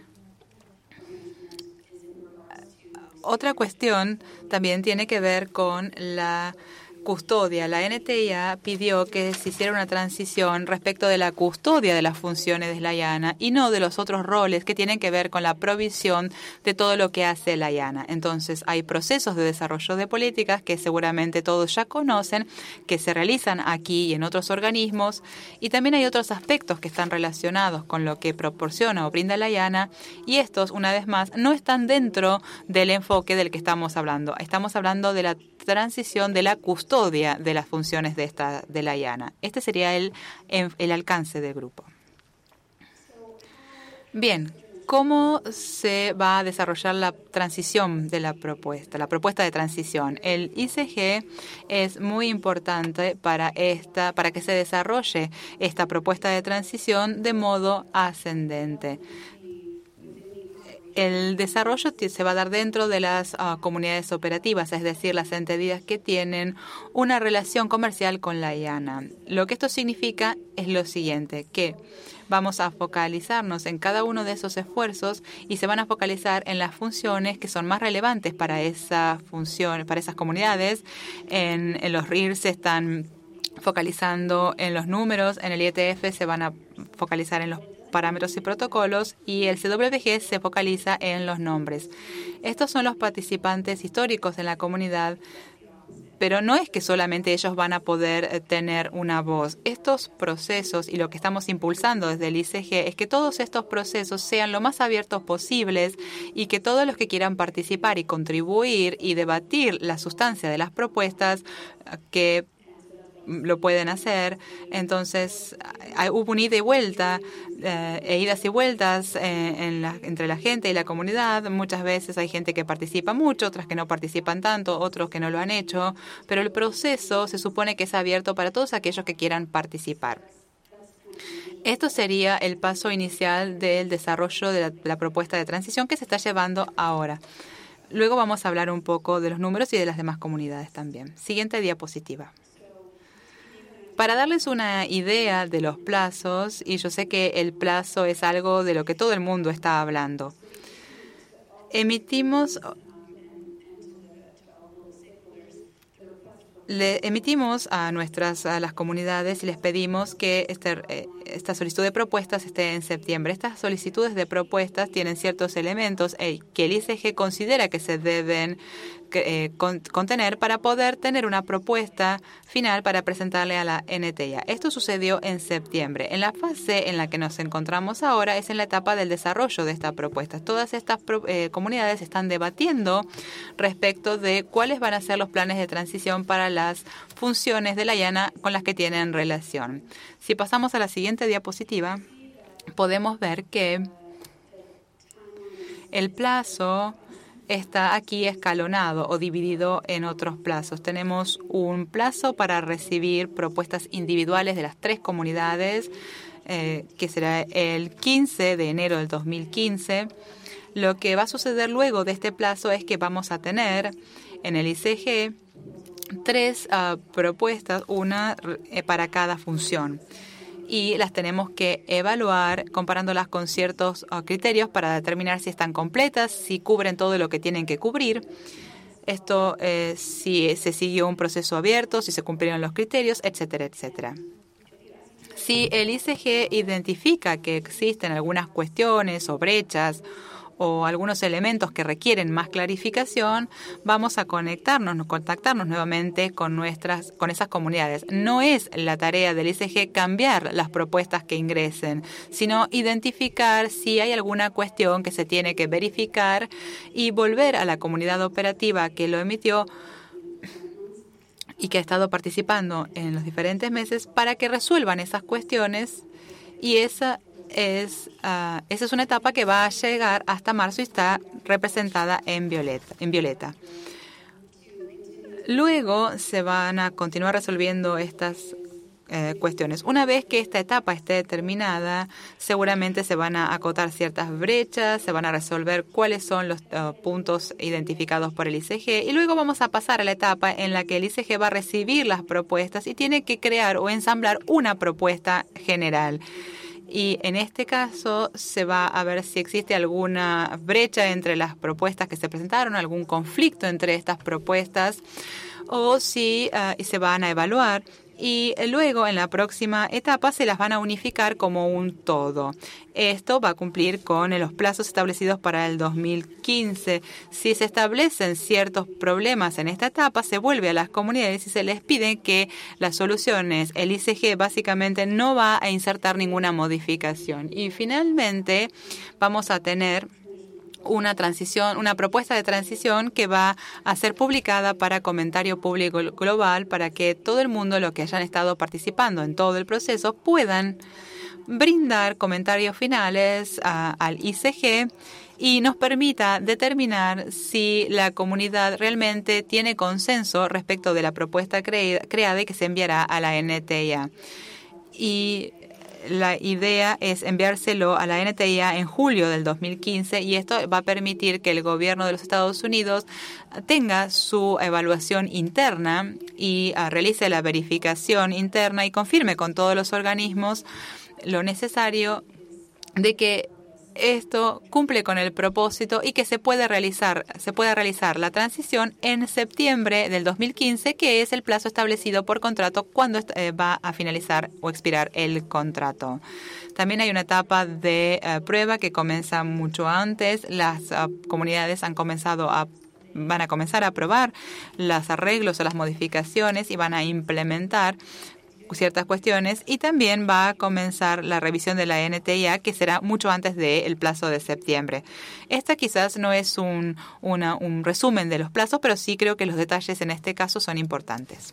Otra cuestión también tiene que ver con la custodia. La N T I A pidió que se hiciera una transición respecto de la custodia de las funciones de la IANA y no de los otros roles que tienen que ver con la provisión de todo lo que hace la IANA. Entonces, hay procesos de desarrollo de políticas que seguramente todos ya conocen, que se realizan aquí y en otros organismos, y también hay otros aspectos que están relacionados con lo que proporciona o brinda la IANA, y estos, una vez más, no están dentro del enfoque del que estamos hablando. Estamos hablando de la transición de la custodia de las funciones de esta de la IANA. Este sería el, el alcance del grupo. Bien, ¿Cómo se va a desarrollar la transición de la propuesta, la propuesta de transición? El I C G es muy importante para, esta, para que se desarrolle esta propuesta de transición de modo ascendente. El desarrollo se va a dar dentro de las uh, comunidades operativas, es decir, las entidades que tienen una relación comercial con la I A N A. Lo que esto significa es lo siguiente, que vamos a focalizarnos en cada uno de esos esfuerzos y se van a focalizar en las funciones que son más relevantes para esas funciones, para esas comunidades. En, en los R I R se están focalizando en los números, en el I E T F se van a focalizar en los parámetros y protocolos, y el C W G se focaliza en los nombres. Estos son los participantes históricos en la comunidad, pero no es que solamente ellos van a poder tener una voz. Estos procesos y lo que estamos impulsando desde el I C G es que todos estos procesos sean lo más abiertos posibles y que todos los que quieran participar y contribuir y debatir la sustancia de las propuestas que lo pueden hacer. Entonces, hubo un ida y vuelta, eh, e idas y vueltas eh, en la, entre la gente y la comunidad. Muchas veces hay gente que participa mucho, otras que no participan tanto, otros que no lo han hecho, pero el proceso se supone que es abierto para todos aquellos que quieran participar. Esto sería el paso inicial del desarrollo de la, la propuesta de transición que se está llevando ahora. Luego vamos a hablar un poco de los números y de las demás comunidades también. Siguiente diapositiva. Para darles una idea de los plazos, y yo sé que el plazo es algo de lo que todo el mundo está hablando, emitimos, le emitimos a nuestras a las comunidades y les pedimos que este, esta solicitud de propuestas esté en septiembre. Estas solicitudes de propuestas tienen ciertos elementos eh, que el I C G considera que se deben Eh, con, contener para poder tener una propuesta final para presentarle a la N T I A. Esto sucedió en septiembre. En la fase en la que nos encontramos ahora es en la etapa del desarrollo de esta propuesta. Todas estas pro, eh, comunidades están debatiendo respecto de cuáles van a ser los planes de transición para las funciones de la I A N A con las que tienen relación. Si pasamos a la siguiente diapositiva, podemos ver que el plazo está aquí escalonado o dividido en otros plazos. Tenemos un plazo para recibir propuestas individuales de las tres comunidades, eh, que será el quince de enero del dos mil quince. Lo que va a suceder luego de este plazo es que vamos a tener en el I C G tres uh, propuestas, una eh, para cada función. Y las tenemos que evaluar comparándolas con ciertos uh, criterios para determinar si están completas, si cubren todo lo que tienen que cubrir. Esto, eh, si se siguió un proceso abierto, si se cumplieron los criterios, etcétera, etcétera. Si el I C G identifica que existen algunas cuestiones o brechas o algunos elementos que requieren más clarificación, vamos a conectarnos, contactarnos nuevamente con nuestras, con esas comunidades. No es la tarea del I C G cambiar las propuestas que ingresen, sino identificar si hay alguna cuestión que se tiene que verificar y volver a la comunidad operativa que lo emitió y que ha estado participando en los diferentes meses para que resuelvan esas cuestiones, y esa Es, uh, esa es una etapa que va a llegar hasta marzo y está representada en violeta, en violeta. Luego se van a continuar resolviendo estas eh, cuestiones. Una vez que esta etapa esté terminada, seguramente se van a acotar ciertas brechas, se van a resolver cuáles son los uh, puntos identificados por el I C G, y luego vamos a pasar a la etapa en la que el I C G va a recibir las propuestas y tiene que crear o ensamblar una propuesta general. Y en este caso se va a ver si existe alguna brecha entre las propuestas que se presentaron, algún conflicto entre estas propuestas, o si uh, se van a evaluar. Y luego, en la próxima etapa, se las van a unificar como un todo. Esto va a cumplir con los plazos establecidos para el dos mil quince. Si se establecen ciertos problemas en esta etapa, se vuelve a las comunidades y se les pide que las soluciones, el I C G básicamente no va a insertar ninguna modificación. Y finalmente, vamos a tener una transición, una propuesta de transición que va a ser publicada para comentario público global, para que todo el mundo, los que hayan estado participando en todo el proceso, puedan brindar comentarios finales a, al I C G y nos permita determinar si la comunidad realmente tiene consenso respecto de la propuesta cre- creada y que se enviará a la N T I A. Y la idea es enviárselo a la N T I A en julio del dos mil quince y esto va a permitir que el gobierno de los Estados Unidos tenga su evaluación interna y uh, realice la verificación interna y confirme con todos los organismos lo necesario de que esto cumple con el propósito y que se puede realizar, se pueda realizar la transición en septiembre del dos mil quince, que es el plazo establecido por contrato cuando eh, va a finalizar o expirar el contrato. También hay una etapa de uh, prueba que comienza mucho antes. Las uh, comunidades han comenzado a van a comenzar a probar los arreglos o las modificaciones y van a implementar ciertas cuestiones, y también va a comenzar la revisión de la N T I A, que será mucho antes del plazo de septiembre. Esta quizás no es un, una, un resumen de los plazos, pero sí creo que los detalles en este caso son importantes.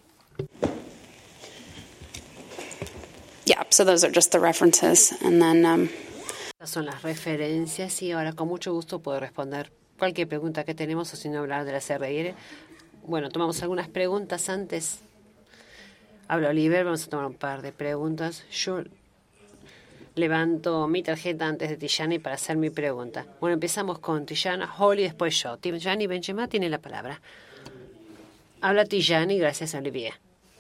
Yeah, so those are just the references. And then, um... Estas son las referencias y ahora con mucho gusto puedo responder cualquier pregunta que tenemos o si no hablar de la C R I R. Bueno, tomamos algunas preguntas antes. Habla Oliver, vamos a tomar un par de preguntas. Yo levanto mi tarjeta antes de Tijani para hacer mi pregunta. Bueno, empezamos con Tijana, Holly, después yo. Tijani Benjamín tiene la palabra. Habla Tijani, gracias a Olivier.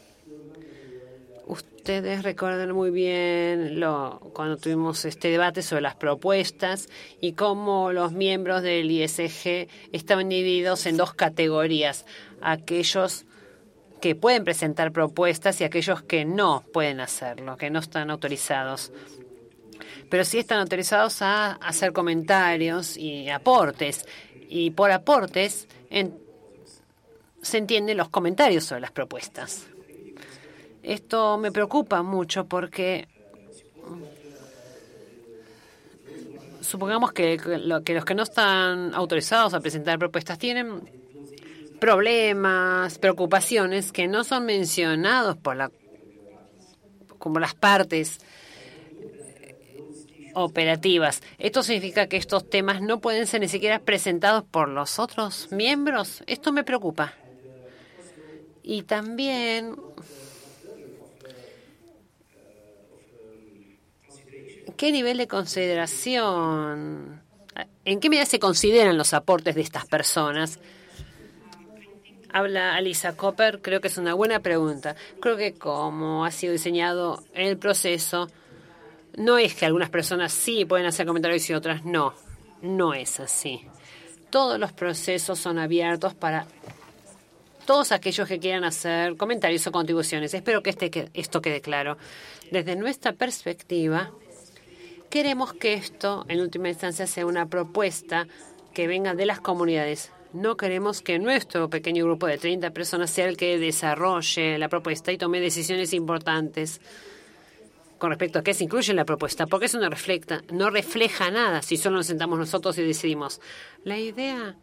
Ustedes recuerdan muy bien lo, cuando tuvimos este debate sobre las propuestas y cómo los miembros del I S G estaban divididos en dos categorías. Aquellos que pueden presentar propuestas y aquellos que no pueden hacerlo, que no están autorizados. Pero sí están autorizados a hacer comentarios y aportes. Y por aportes en, se entienden los comentarios sobre las propuestas. Esto me preocupa mucho porque supongamos que, que, lo, que los que no están autorizados a presentar propuestas tienen problemas, preocupaciones que no son mencionados por la como las partes operativas. Esto significa que estos temas no pueden ser ni siquiera presentados por los otros miembros. Esto me preocupa. Y también ¿qué nivel de consideración? ¿En qué medida se consideran los aportes de estas personas? Habla Alisa Copper, creo que es una buena pregunta. Creo que como ha sido diseñado el proceso, no es que algunas personas sí pueden hacer comentarios y otras no. No es así. Todos los procesos son abiertos para todos aquellos que quieran hacer comentarios o contribuciones. Espero que este, que esto quede claro. Desde nuestra perspectiva, queremos que esto, en última instancia, sea una propuesta que venga de las comunidades. No queremos que nuestro pequeño grupo de treinta personas sea el que desarrolle la propuesta y tome decisiones importantes con respecto a qué se incluye en la propuesta, porque eso no refleja, no refleja nada si solo nos sentamos nosotros y decidimos. La idea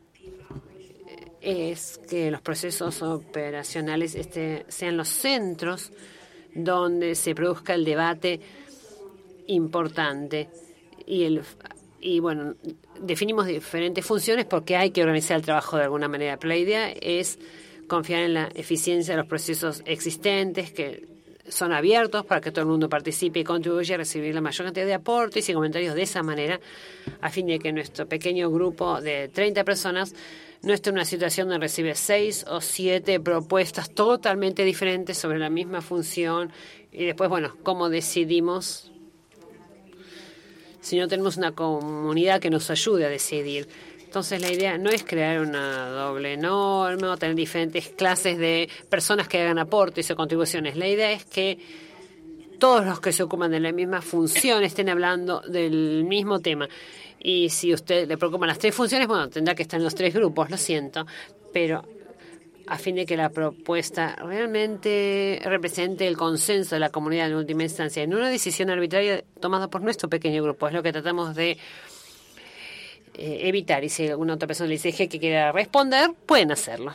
es que los procesos operacionales este, sean los centros donde se produzca el debate importante y el y bueno, definimos diferentes funciones porque hay que organizar el trabajo de alguna manera, pero la idea es confiar en la eficiencia de los procesos existentes que son abiertos para que todo el mundo participe y contribuya a recibir la mayor cantidad de aportes y comentarios de esa manera, a fin de que nuestro pequeño grupo de treinta personas no esté en una situación donde recibe seis o siete propuestas totalmente diferentes sobre la misma función y después, bueno, ¿cómo decidimos? Si no tenemos una comunidad que nos ayude a decidir. Entonces la idea no es crear una doble norma o tener diferentes clases de personas que hagan aportes o contribuciones. La idea es que todos los que se ocupan de la misma función estén hablando del mismo tema. Y si a usted le preocupan las tres funciones, bueno, tendrá que estar en los tres grupos, lo siento. Pero a fin de que la propuesta realmente represente el consenso de la comunidad en última instancia, en una decisión arbitraria tomada por nuestro pequeño grupo. Es lo que tratamos de eh, evitar. Y si alguna otra persona le dice que quiera responder, pueden hacerlo.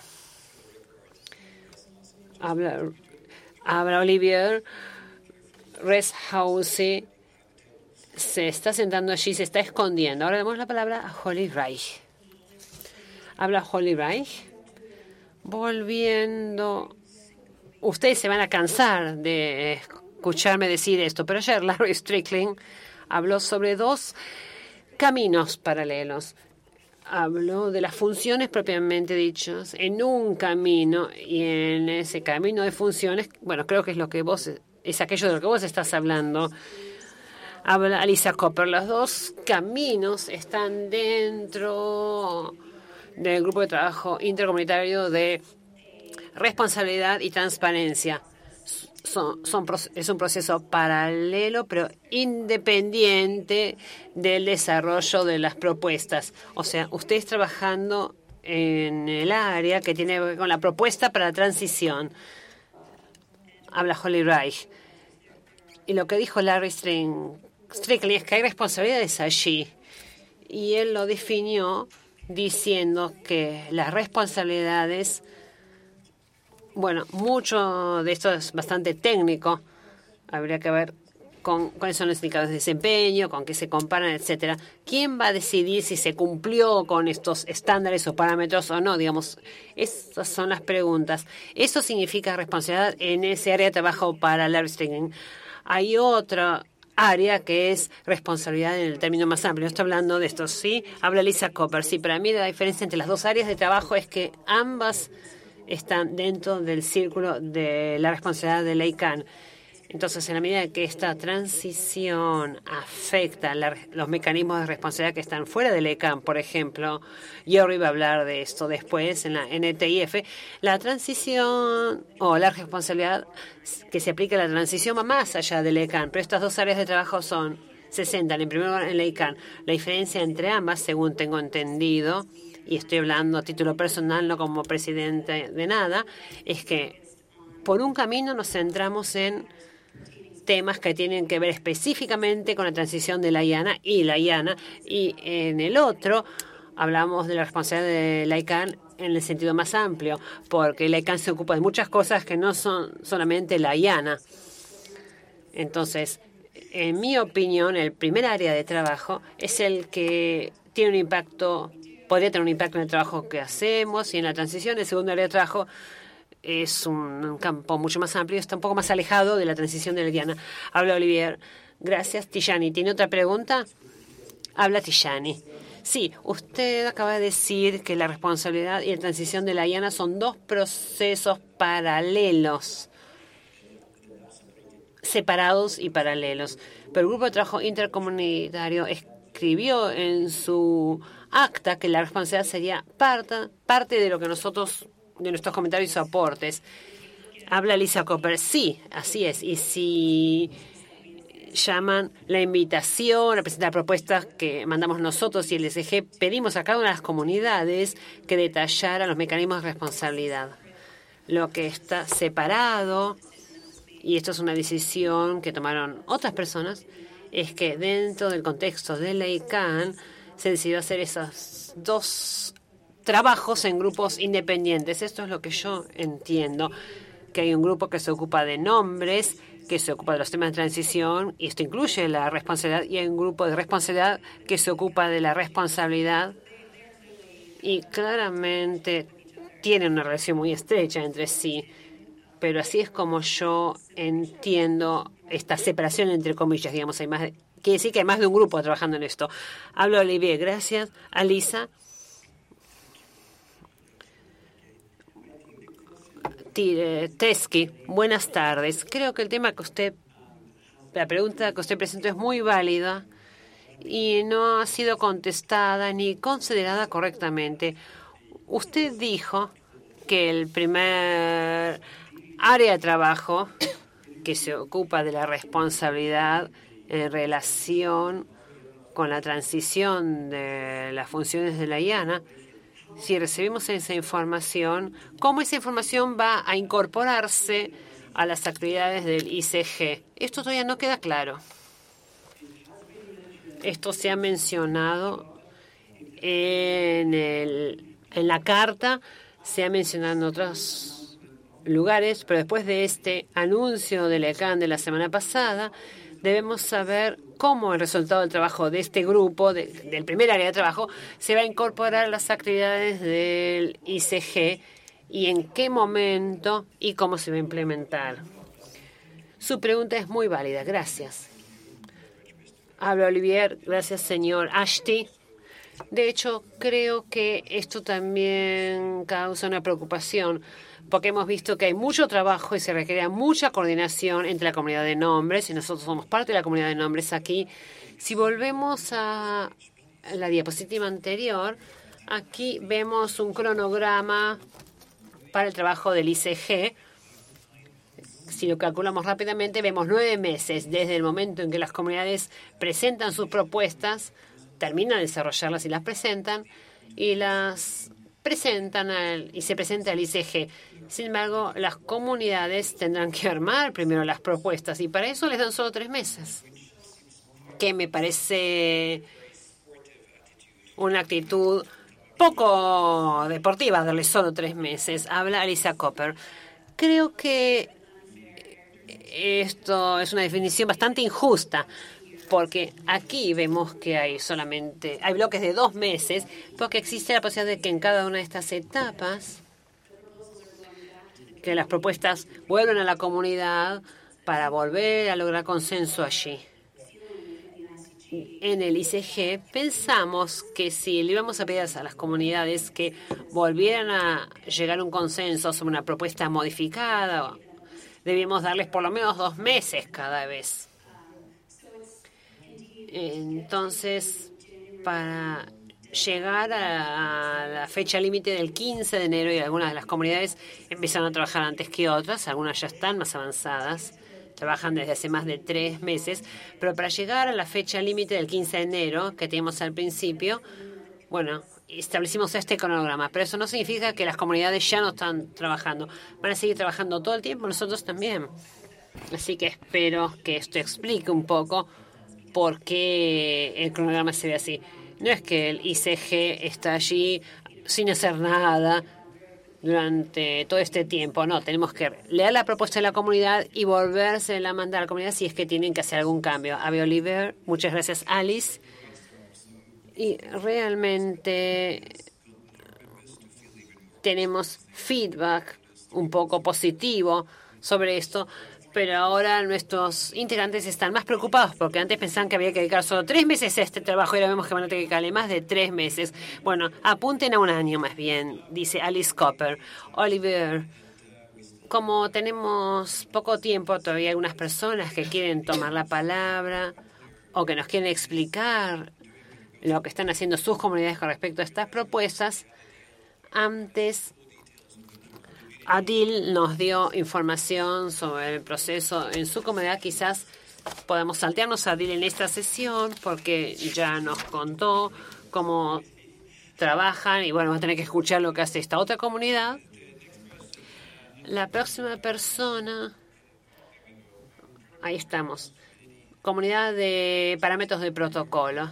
Habla, habla Olivier, Res House se está sentando allí, se está escondiendo. Ahora damos la palabra a Holly Reich. Habla Holly Reich. Volviendo, ustedes se van a cansar de escucharme decir esto, pero ayer Larry Strickling habló sobre dos caminos paralelos. Habló de las funciones propiamente dichas en un camino, y en ese camino de funciones, bueno, creo que es lo que vos, es aquello de lo que vos estás hablando. Habla Alisa Copper. Los dos caminos están dentro del grupo de trabajo intercomunitario de responsabilidad y transparencia. Son, son, es un proceso paralelo, pero independiente del desarrollo de las propuestas. O sea, ustedes trabajando en el área que tiene que ver con la propuesta para la transición. Habla Holly Reich. Y lo que dijo Larry String, Strickling es que hay responsabilidades allí. Y él lo definió diciendo que las responsabilidades, bueno, mucho de esto es bastante técnico, habría que ver con cuáles son los indicadores de desempeño, con qué se comparan, etcétera. ¿Quién va a decidir si se cumplió con estos estándares o parámetros o no? Digamos, esas son las preguntas. Eso significa responsabilidad en ese área de trabajo para Larry Strickling. Hay otra área que es responsabilidad en el término más amplio. No estoy hablando de esto, ¿sí? Habla Lisa Copper. Sí, para mí la diferencia entre las dos áreas de trabajo es que ambas están dentro del círculo de la responsabilidad de la I C A N. Entonces, en la medida que esta transición afecta la, los mecanismos de responsabilidad que están fuera de la I C A N, por ejemplo, Yori va a hablar de esto después en la N T I F, la transición o la responsabilidad que se aplica a la transición va más allá de la I C A N, pero estas dos áreas de trabajo son, se sentan en primer lugar en la I C A N. La diferencia entre ambas, según tengo entendido, y estoy hablando a título personal, no como presidente de nada, es que por un camino nos centramos en temas que tienen que ver específicamente con la transición de la I A N A y la I A N A, y en el otro hablamos de la responsabilidad de la I C A N en el sentido más amplio, porque la I C A N se ocupa de muchas cosas que no son solamente la I A N A. Entonces, en mi opinión, el primer área de trabajo es el que tiene un impacto, podría tener un impacto en el trabajo que hacemos, y en la transición el segundo área de trabajo es un, un campo mucho más amplio, está un poco más alejado de la transición de la I A N A. Habla Olivier. Gracias, Tijani. ¿Tiene otra pregunta? Habla Tijani. Sí, usted acaba de decir que la responsabilidad y la transición de la I A N A son dos procesos paralelos, separados y paralelos. Pero el Grupo de Trabajo Intercomunitario escribió en su acta que la responsabilidad sería parte, parte de lo que nosotros, de nuestros comentarios o aportes. Habla Lisa Copper. Sí, así es. Y si llaman la invitación a presentar propuestas que mandamos nosotros y el S G, pedimos a cada una de las comunidades que detallara los mecanismos de responsabilidad. Lo que está separado, y esto es una decisión que tomaron otras personas, es que dentro del contexto de la I C A N se decidió hacer esos dos trabajos en grupos independientes. Esto es lo que yo entiendo, que hay un grupo que se ocupa de nombres, que se ocupa de los temas de transición, y esto incluye la responsabilidad, y hay un grupo de responsabilidad que se ocupa de la responsabilidad, y claramente tienen una relación muy estrecha entre sí, pero así es como yo entiendo esta separación entre comillas, digamos, hay más de, quiere decir que hay más de un grupo trabajando en esto. Hablo Olivier, gracias. Alisa. Teski, buenas tardes. Creo que el tema que usted, la pregunta que usted presentó es muy válida y no ha sido contestada ni considerada correctamente. Usted dijo que el primer área de trabajo que se ocupa de la responsabilidad en relación con la transición de las funciones de la I A N A, si recibimos esa información, ¿cómo esa información va a incorporarse a las actividades del I C G? Esto todavía no queda claro. Esto se ha mencionado en, el, en la carta, se ha mencionado en otros lugares, pero después de este anuncio de la I C A N de la semana pasada, debemos saber cómo el resultado del trabajo de este grupo, de, del primer área de trabajo, se va a incorporar a las actividades del I C G y en qué momento y cómo se va a implementar. Su pregunta es muy válida. Gracias. Habla Olivier. Gracias, señor Ashty. De hecho, creo que esto también causa una preocupación, porque hemos visto que hay mucho trabajo y se requiere mucha coordinación entre la comunidad de nombres, y nosotros somos parte de la comunidad de nombres aquí. Si volvemos a la diapositiva anterior, aquí vemos un cronograma para el trabajo del I C G. Si lo calculamos rápidamente, vemos nueve meses desde el momento en que las comunidades presentan sus propuestas, terminan de desarrollarlas y las presentan, y las presentan al, y se presenta al I C G. Sin embargo, las comunidades tendrán que armar primero las propuestas y para eso les dan solo tres meses, que me parece una actitud poco deportiva darle solo tres meses. Habla Alisa Copper. Creo que esto es una definición bastante injusta, porque aquí vemos que hay solamente hay bloques de dos meses, porque existe la posibilidad de que en cada una de estas etapas que las propuestas vuelvan a la comunidad para volver a lograr consenso allí. En el I C G pensamos que si le íbamos a pedir a las comunidades que volvieran a llegar a un consenso sobre una propuesta modificada, debíamos darles por lo menos dos meses cada vez. Entonces, para llegar a la fecha límite del quince de enero, y algunas de las comunidades empezaron a trabajar antes que otras, algunas ya están más avanzadas, trabajan desde hace más de tres meses, pero para llegar a la fecha límite del quince de enero, que teníamos al principio, bueno, establecimos este cronograma, pero eso no significa que las comunidades ya no están trabajando. Van a seguir trabajando todo el tiempo, nosotros también. Así que espero que esto explique un poco por qué el cronograma se ve así. No es que el I C G está allí sin hacer nada durante todo este tiempo. No, tenemos que leer la propuesta de la comunidad y volvérsela a mandar a la comunidad si es que tienen que hacer algún cambio. Ave Oliver, muchas gracias, Alice. Y realmente tenemos feedback un poco positivo sobre esto, pero ahora nuestros integrantes están más preocupados porque antes pensaban que había que dedicar solo tres meses a este trabajo y ahora vemos que van a tener que dedicarle más de tres meses. Bueno, apunten a un año más bien, dice Alice Copper. Oliver, como tenemos poco tiempo, todavía hay algunas personas que quieren tomar la palabra o que nos quieren explicar lo que están haciendo sus comunidades con respecto a estas propuestas. Antes, Adil nos dio información sobre el proceso en su comunidad. Quizás podamos saltearnos a Adil en esta sesión porque ya nos contó cómo trabajan y bueno, vamos a tener que escuchar lo que hace esta otra comunidad. La próxima persona, ahí estamos, comunidad de parámetros de protocolo.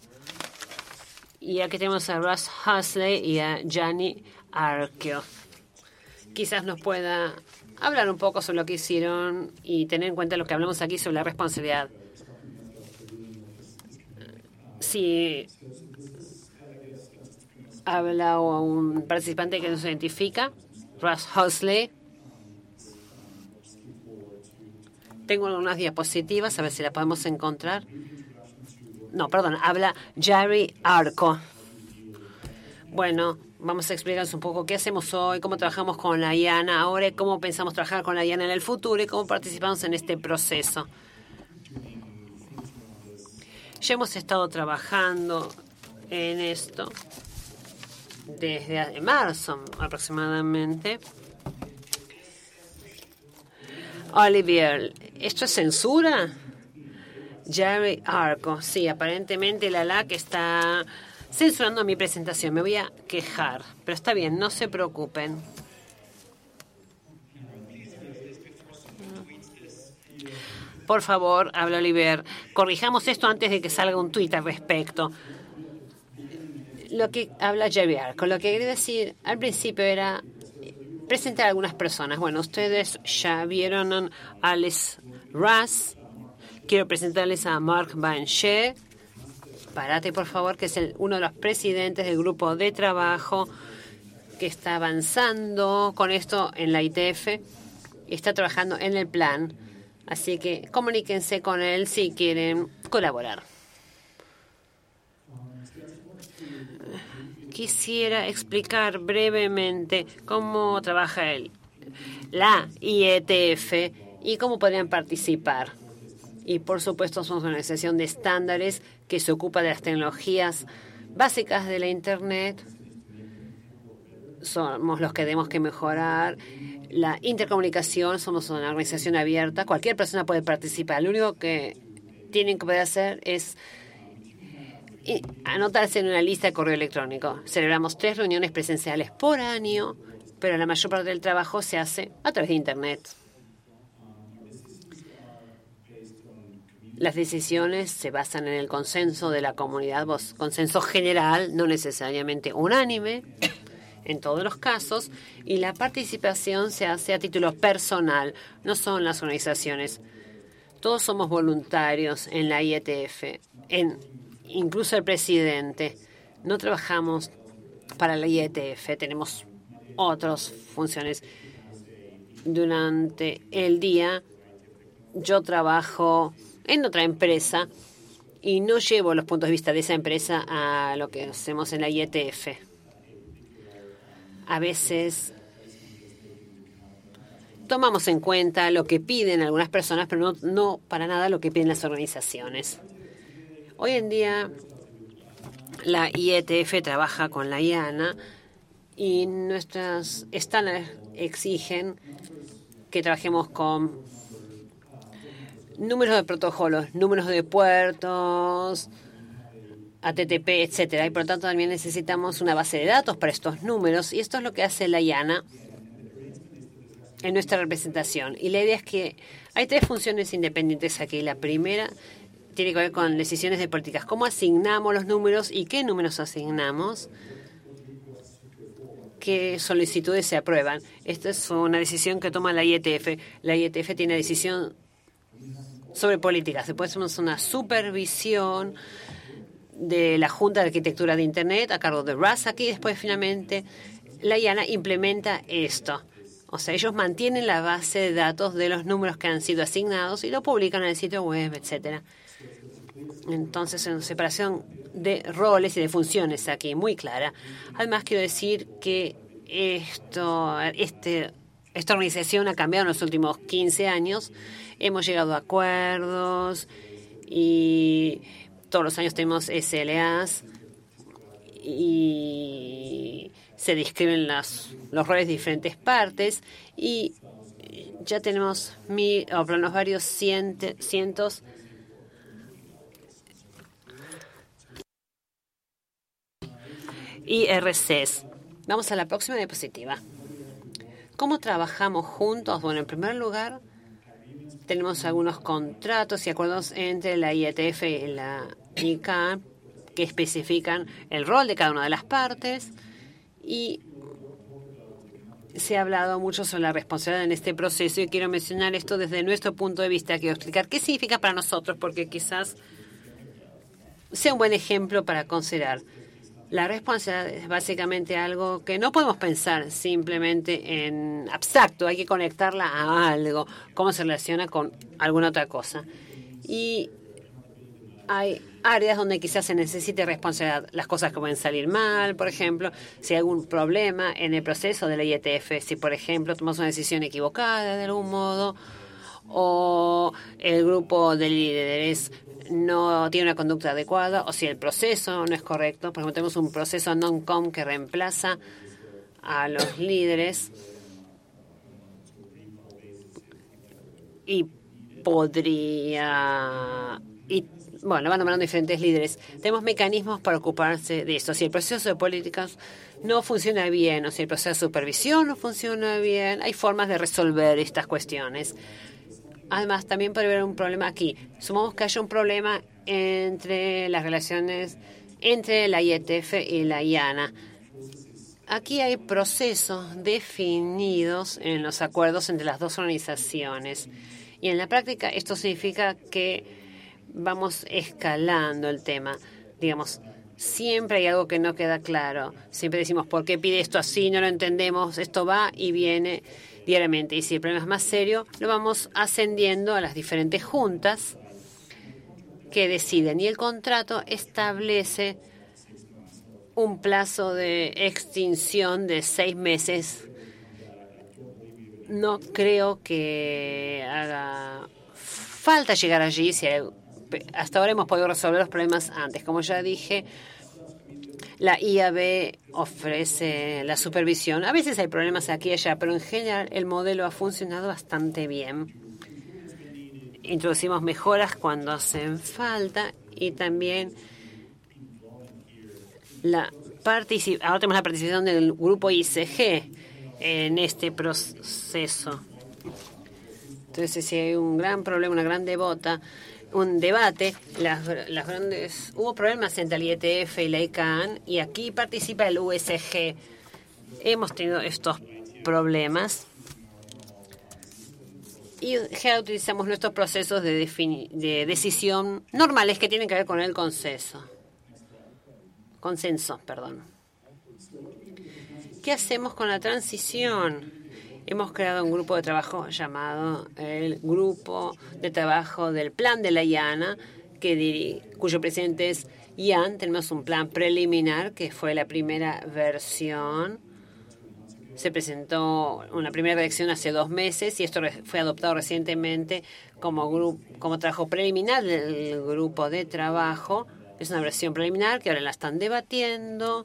Y aquí tenemos a Russ Huxley y a Gianni Archio. Quizás nos pueda hablar un poco sobre lo que hicieron y tener en cuenta lo que hablamos aquí sobre la responsabilidad. Si habla un participante que nos identifica, Russ Huxley. Tengo unas diapositivas, a ver si las podemos encontrar. No, perdón, habla Jerry Arco. Bueno, vamos a explicarles un poco qué hacemos hoy, cómo trabajamos con la I A N A ahora, y cómo pensamos trabajar con la I A N A en el futuro y cómo participamos en este proceso. Ya hemos estado trabajando en esto desde marzo aproximadamente. Olivier, ¿esto es censura? Jerry Arco, sí, aparentemente la L A C está censurando mi presentación. Me voy a quejar, pero está bien, no se preocupen. Por favor, habla Oliver, corrijamos esto antes de que salga un tuit al respecto. Lo que habla Jerry Arco, lo que quería decir al principio era presentar a algunas personas. Bueno, ustedes ya vieron a Alice Russ. quiero presentarles a Mark Banché. Párate, por favor, que es el, uno de los presidentes del grupo de trabajo que está avanzando con esto en la I T F. Está trabajando en el plan. Así que comuníquense con él si quieren colaborar. Quisiera explicar brevemente cómo trabaja el, la I E T F y cómo podrían participar. Y, por supuesto, somos una organización de estándares que se ocupa de las tecnologías básicas de la Internet. Somos los que tenemos que mejorar la intercomunicación. Somos una organización abierta. Cualquier persona puede participar. Lo único que tienen que poder hacer es anotarse en una lista de correo electrónico. Celebramos tres reuniones presenciales por año, pero la mayor parte del trabajo se hace a través de Internet. Las decisiones se basan en el consenso de la comunidad, consenso general, no necesariamente unánime en todos los casos, y la participación se hace a título personal, no son las organizaciones. Todos somos voluntarios en la I E T F, en, incluso el presidente. No trabajamos para la I E T F, tenemos otras funciones. Durante el día yo trabajo en otra empresa y no llevo los puntos de vista de esa empresa a lo que hacemos en la I E T F. A veces tomamos en cuenta lo que piden algunas personas, pero no, no para nada lo que piden las organizaciones. Hoy en día la I E T F trabaja con la I A N A y nuestros estándares exigen que trabajemos con números de protocolos, números de puertos, H T T P, etcétera. Y por lo tanto también necesitamos una base de datos para estos números. Y esto es lo que hace la I A N A en nuestra representación. Y la idea es que hay tres funciones independientes aquí. La primera tiene que ver con decisiones de políticas. ¿Cómo asignamos los números y qué números asignamos? ¿Qué solicitudes se aprueban? Esta es una decisión que toma la I E T F. La I E T F tiene decisión sobre políticas. Después hacemos una supervisión de la Junta de Arquitectura de Internet a cargo de Rasaki. Después, finalmente, la I A N A implementa esto. O sea, ellos mantienen la base de datos de los números que han sido asignados y lo publican en el sitio web, etcétera. Entonces, en separación de roles y de funciones aquí, muy clara. Además, quiero decir que esto, este, esta organización ha cambiado en los últimos quince años. Hemos llegado a acuerdos y todos los años tenemos S L As y se describen las, los roles de diferentes partes y ya tenemos mil, o por lo menos varios ciente, cientos I R Cs. Vamos a la próxima diapositiva. ¿Cómo trabajamos juntos? Bueno, en primer lugar, tenemos algunos contratos y acuerdos entre la I E T F y la I C A que especifican el rol de cada una de las partes y se ha hablado mucho sobre la responsabilidad en este proceso y quiero mencionar esto desde nuestro punto de vista. Quiero explicar qué significa para nosotros porque quizás sea un buen ejemplo para considerar. La responsabilidad es básicamente algo que no podemos pensar simplemente en abstracto, hay que conectarla a algo, cómo se relaciona con alguna otra cosa. Y hay áreas donde quizás se necesite responsabilidad, las cosas que pueden salir mal, por ejemplo, si hay algún problema en el proceso de la I E T F, si por ejemplo tomamos una decisión equivocada de algún modo, o el grupo de líderes no tiene una conducta adecuada, o si el proceso no es correcto. Por ejemplo, tenemos un proceso non-com que reemplaza a los líderes y podría... y bueno, van nombrando diferentes líderes. Tenemos mecanismos para ocuparse de esto. Si el proceso de políticas no funciona bien o si el proceso de supervisión no funciona bien, hay formas de resolver estas cuestiones. Además, también puede haber un problema aquí. Sumamos que haya un problema entre las relaciones entre la I E T F y la I A N A. Aquí hay procesos definidos en los acuerdos entre las dos organizaciones Y en la práctica esto significa que vamos escalando el tema. Digamos, siempre hay algo que no queda claro. Siempre decimos, ¿por qué pide esto así? No lo entendemos. Esto va y viene diariamente. Y si el problema es más serio, lo vamos ascendiendo a las diferentes juntas que deciden. Y el contrato establece un plazo de extinción de seis meses. No creo que haga falta llegar allí. Si hay, hasta ahora hemos podido resolver los problemas antes. Como ya dije, la I A B ofrece la supervisión. A veces hay problemas aquí y allá, pero en general el modelo ha funcionado bastante bien. Introducimos mejoras cuando hacen falta y también la partici- ahora tenemos la participación del grupo I C G en este proceso. Entonces, si hay un gran problema, una gran debota, un debate, las, las grandes hubo problemas entre el I E T F y la I C A N y aquí participa el U S G. Hemos tenido estos problemas y ya utilizamos nuestros procesos de, defini- de decisión normales que tienen que ver con el consenso. Consenso, perdón. ¿Qué hacemos con la transición? Hemos creado un grupo de trabajo llamado el Grupo de Trabajo del Plan de la I A N A, que diri- cuyo presidente es Ian. Tenemos un plan preliminar, que fue la primera versión. Se presentó una primera redacción hace dos meses y esto fue adoptado recientemente como, grupo, como trabajo preliminar del grupo de trabajo. Es una versión preliminar que ahora la están debatiendo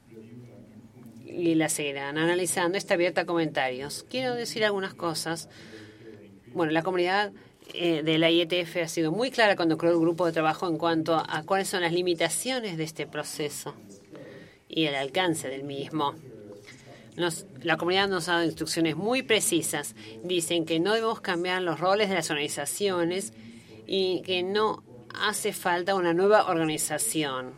y la seguirán analizando. Está abierta a comentarios. Quiero decir algunas cosas. Bueno, la comunidad eh, de la I E T F ha sido muy clara cuando creó el grupo de trabajo en cuanto a, a cuáles son las limitaciones de este proceso y el alcance del mismo. Nos, la comunidad nos ha dado instrucciones muy precisas. Dicen que no debemos cambiar los roles de las organizaciones y que no hace falta una nueva organización.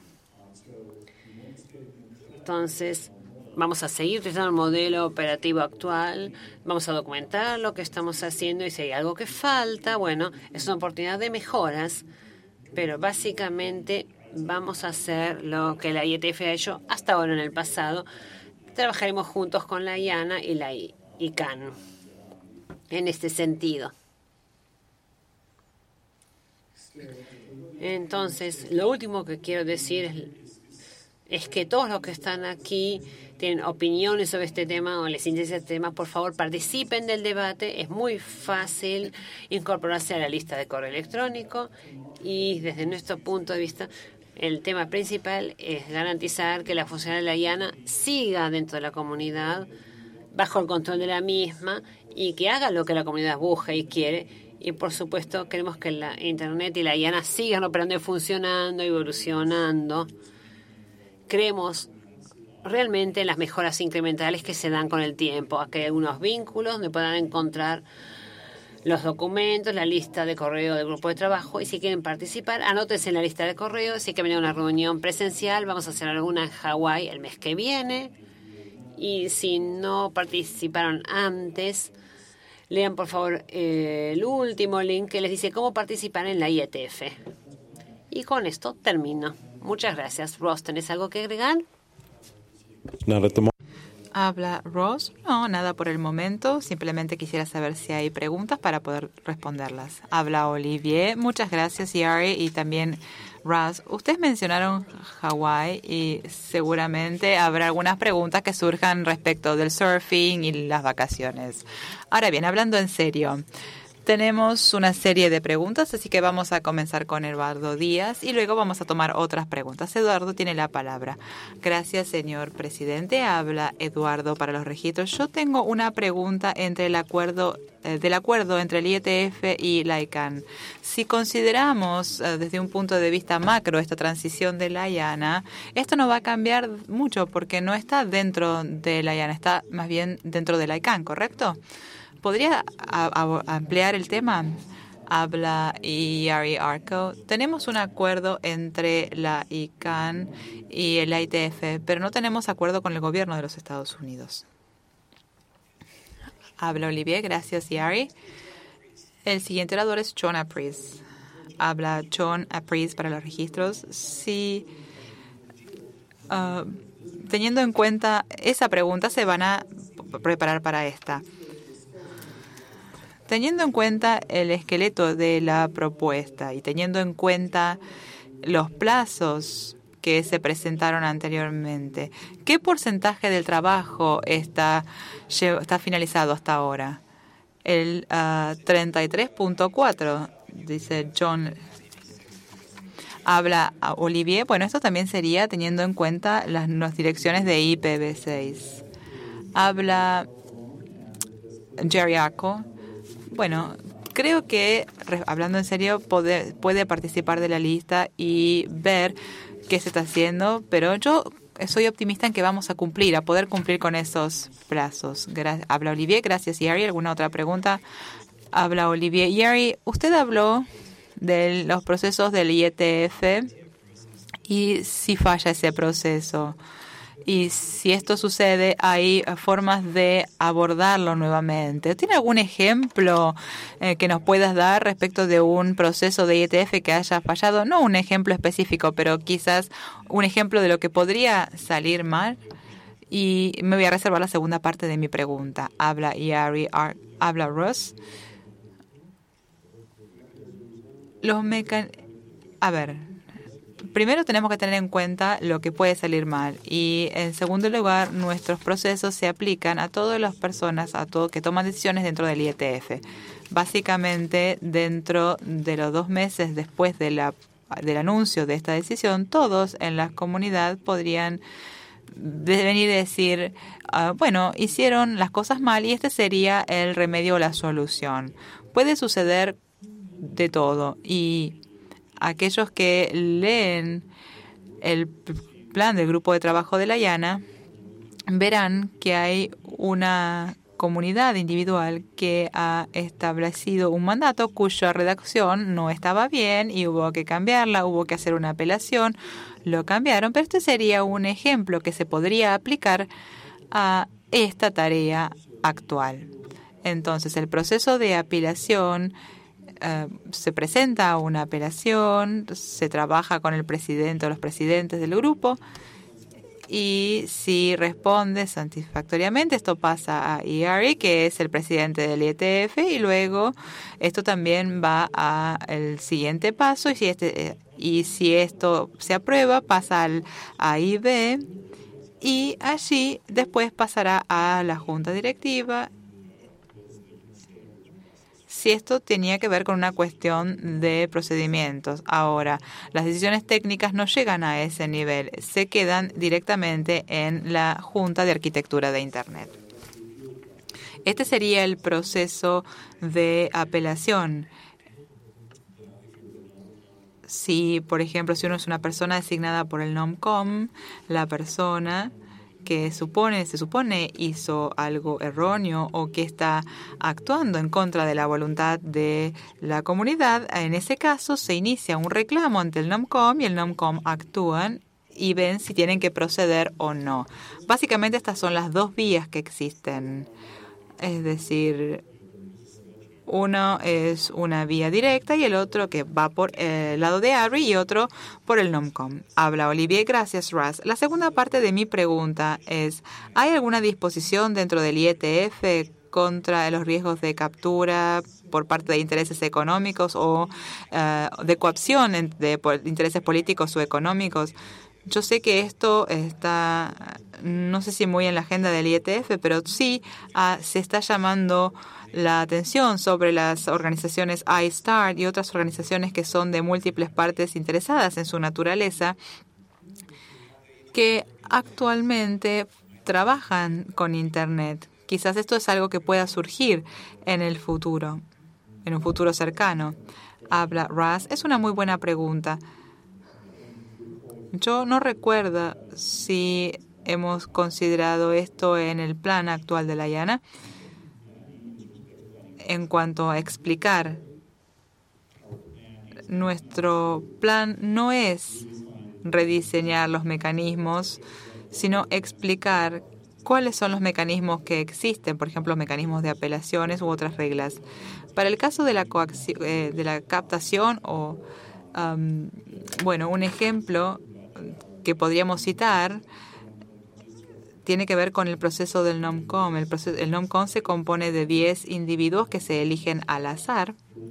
Entonces, vamos a seguir utilizando el modelo operativo actual, vamos a documentar lo que estamos haciendo y si hay algo que falta, bueno, es una oportunidad de mejoras, pero básicamente vamos a hacer lo que la I E T F ha hecho hasta ahora en el pasado. Trabajaremos juntos con la I A N A y la I C A N en este sentido. Entonces, lo último que quiero decir es, es que todos los que están aquí tienen opiniones sobre este tema o les interesa este tema, por favor participen del debate. Es muy fácil incorporarse a la lista de correo electrónico y desde nuestro punto de vista el tema principal es garantizar que la funcionalidad de la I A N A siga dentro de la comunidad bajo el control de la misma y que haga lo que la comunidad busca y quiere. Y, por supuesto, queremos que la Internet y la I A N A sigan operando y funcionando, evolucionando. Creemos realmente en las mejoras incrementales que se dan con el tiempo. Aquí hay algunos vínculos donde puedan encontrar los documentos, la lista de correo del grupo de trabajo. Y si quieren participar, anótense en la lista de correo. Si hay que venir a una reunión presencial, vamos a hacer alguna en Hawái el mes que viene. Y si no participaron antes, lean por favor eh, el último link que les dice cómo participar en la I E T F. Y con esto termino. Muchas gracias. Ross, ¿tenés algo que agregar? Habla Ross. No, nada por el momento. Simplemente quisiera saber si hay preguntas para poder responderlas. Habla Olivier. Muchas gracias, Yari, y también Ross. Ustedes mencionaron Hawái y seguramente habrá algunas preguntas que surjan respecto del surfing y las vacaciones. Ahora bien, hablando en serio, tenemos una serie de preguntas, así que vamos a comenzar con Eduardo Díaz y luego vamos a tomar otras preguntas. Eduardo tiene la palabra. Gracias, señor presidente. Habla Eduardo para los registros. Yo tengo una pregunta entre el acuerdo eh, del acuerdo entre el I E T F y la I C A N. Si consideramos eh, desde un punto de vista macro esta transición de la I A N A, esto no va a cambiar mucho porque no está dentro de la I A N A, está más bien dentro de la I C A N, ¿correcto? ¿Podría a, a, ampliar el tema? Habla Yari Arco. Tenemos un acuerdo entre la I C A N y el I T F, pero no tenemos acuerdo con el gobierno de los Estados Unidos. Habla Olivier. Gracias, Yari. El siguiente orador es John Apries. Habla John Apries para los registros. Sí, uh, teniendo en cuenta esa pregunta, se van a preparar para esta. Teniendo en cuenta el esqueleto de la propuesta y teniendo en cuenta los plazos que se presentaron anteriormente, ¿qué porcentaje del trabajo está, está finalizado hasta ahora? El uh, treinta y tres punto cuatro, dice John. Habla a Olivier. Bueno, esto también sería teniendo en cuenta las, las direcciones de I P v seis. Habla Jerry Arco. Bueno, creo que, hablando en serio, puede, puede participar de la lista y ver qué se está haciendo, pero yo soy optimista en que vamos a cumplir, a poder cumplir con esos plazos. Gra- habla Olivier, gracias Yari. ¿Alguna otra pregunta? Habla Olivier. Yari, usted habló de los procesos del I E T F y si falla ese proceso. Y si esto sucede, hay formas de abordarlo nuevamente. ¿Tiene algún ejemplo eh, que nos puedas dar respecto de un proceso de I E T F que haya fallado? No un ejemplo específico, pero quizás un ejemplo de lo que podría salir mal. Y me voy a reservar la segunda parte de mi pregunta. Habla Yari, habla Russ. Los mecan... A ver... Primero tenemos que tener en cuenta lo que puede salir mal y en segundo lugar nuestros procesos se aplican a todas las personas a todo que toman decisiones dentro del I E T F. Básicamente dentro de los dos meses después de la, del anuncio de esta decisión, todos en la comunidad podrían venir y decir, uh, bueno, hicieron las cosas mal y este sería el remedio o la solución. Puede suceder de todo y aquellos que leen el plan del grupo de trabajo de la IANA verán que hay una comunidad individual que ha establecido un mandato cuya redacción no estaba bien y hubo que cambiarla, hubo que hacer una apelación, lo cambiaron, pero este sería un ejemplo que se podría aplicar a esta tarea actual. Entonces, el proceso de apelación Uh, se presenta una apelación, se trabaja con el presidente o los presidentes del grupo y si responde satisfactoriamente, esto pasa a Yari, que es el presidente del I E T F, y luego esto también va al siguiente paso y si, este, y si esto se aprueba, pasa al, a I B y allí después pasará a la junta directiva. Si esto tenía que ver con una cuestión de procedimientos. Ahora, las decisiones técnicas no llegan a ese nivel, se quedan directamente en la Junta de Arquitectura de Internet. Este sería el proceso de apelación. Si, por ejemplo, si uno es una persona designada por el NOMCOM, la persona que supone, se supone hizo algo erróneo o que está actuando en contra de la voluntad de la comunidad, en ese caso se inicia un reclamo ante el NOMCOM y el NOMCOM actúan y ven si tienen que proceder o no. Básicamente estas son las dos vías que existen. Es decir, uno es una vía directa y el otro que va por el lado de Yari y otro por el NOMCOM. Habla Olivier, gracias Russ. La segunda parte de mi pregunta es, ¿hay alguna disposición dentro del I E T F contra los riesgos de captura por parte de intereses económicos o uh, de coacción de, de intereses políticos o económicos? Yo sé que esto está, no sé si muy en la agenda del I E T F, pero sí uh, se está llamando la atención sobre las organizaciones iStart y otras organizaciones que son de múltiples partes interesadas en su naturaleza, que actualmente trabajan con Internet. Quizás esto es algo que pueda surgir en el futuro, en un futuro cercano. Habla Russ. Es una muy buena pregunta. Yo no recuerdo si hemos considerado esto en el plan actual de la IANA. En cuanto a explicar, nuestro plan no es rediseñar los mecanismos, sino explicar cuáles son los mecanismos que existen, por ejemplo, mecanismos de apelaciones u otras reglas. Para el caso de la, coacción, eh, de la captación o, um, bueno, un ejemplo que podríamos citar tiene que ver con el proceso del NOMCOM. El, proceso, el NOMCOM se compone de diez individuos que se eligen al azar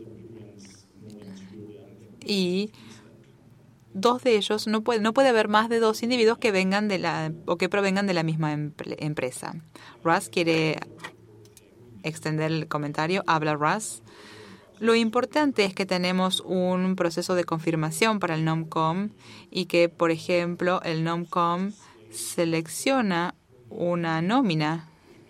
y dos de ellos, no puede, no puede haber más de dos individuos que vengan de la o que provengan de la misma empre, empresa. Russ quiere extender el comentario. Habla Russ. Lo importante es que tenemos un proceso de confirmación para el NOMCOM y que, por ejemplo, el NOMCOM selecciona una nómina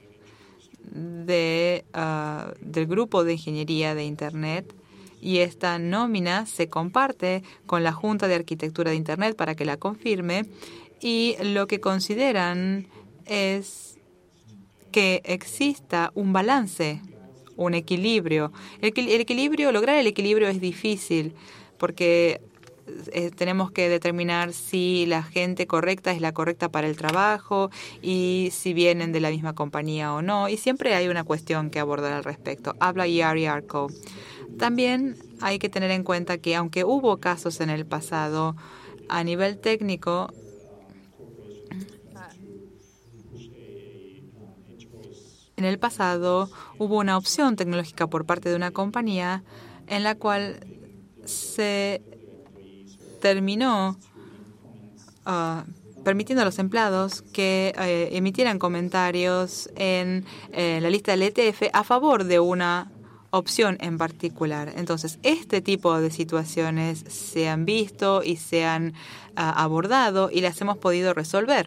de, uh, del grupo de ingeniería de Internet y esta nómina se comparte con la Junta de Arquitectura de Internet para que la confirme y lo que consideran es que exista un balance, un equilibrio. El, el equilibrio, lograr el equilibrio es difícil porque eh, tenemos que determinar si la gente correcta es la correcta para el trabajo y si vienen de la misma compañía o no. Y siempre hay una cuestión que abordar al respecto. Habla Yari Arco. También hay que tener en cuenta que aunque hubo casos en el pasado, a nivel técnico, en el pasado hubo una opción tecnológica por parte de una compañía en la cual se terminó uh, permitiendo a los empleados que eh, emitieran comentarios en eh, la lista del E T F a favor de una opción en particular. Entonces, este tipo de situaciones se han visto y se han uh, abordado y las hemos podido resolver.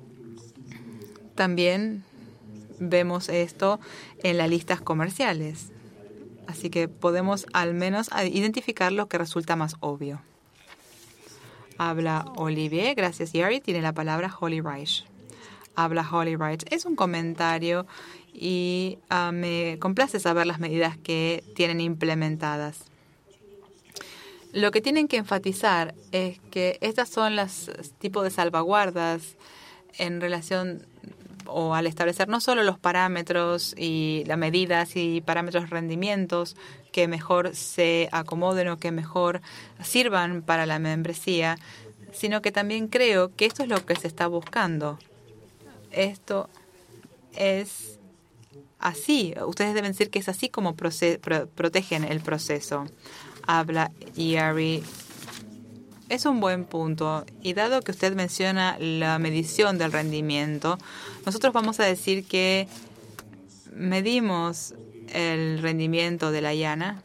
También vemos esto en las listas comerciales. Así que podemos al menos identificar lo que resulta más obvio. Habla Olivier. Gracias, Yari. Tiene la palabra Holly Reich. Habla Holly Reich. Es un comentario y uh, me complace saber las medidas que tienen implementadas. Lo que tienen que enfatizar es que estas son los tipos de salvaguardas en relación o al establecer no solo los parámetros y las medidas y parámetros de rendimientos que mejor se acomoden o que mejor sirvan para la membresía, sino que también creo que esto es lo que se está buscando. Esto es así. Ustedes deben decir que es así como proce- pro- protegen el proceso. Habla Yari. Es un buen punto. Y dado que usted menciona la medición del rendimiento, nosotros vamos a decir que medimos el rendimiento de la llana.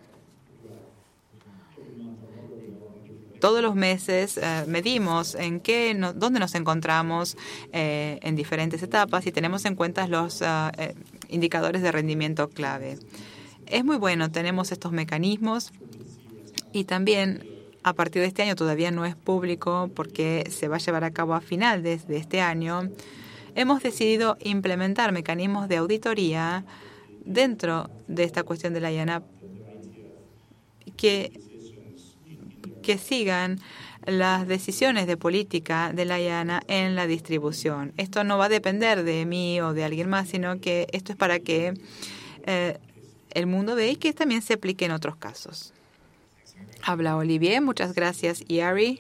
Todos los meses eh, medimos en qué, no, dónde nos encontramos eh, en diferentes etapas y tenemos en cuenta los uh, eh, indicadores de rendimiento clave. Es muy bueno, tenemos estos mecanismos y también a partir de este año todavía no es público porque se va a llevar a cabo a final de, de este año. Hemos decidido implementar mecanismos de auditoría dentro de esta cuestión de la llana que que sigan las decisiones de política de la llana en la distribución. Esto no va a depender de mí o de alguien más, sino que esto es para que eh, el mundo vea y que también se aplique en otros casos. Habla Olivier. Muchas gracias, Yari.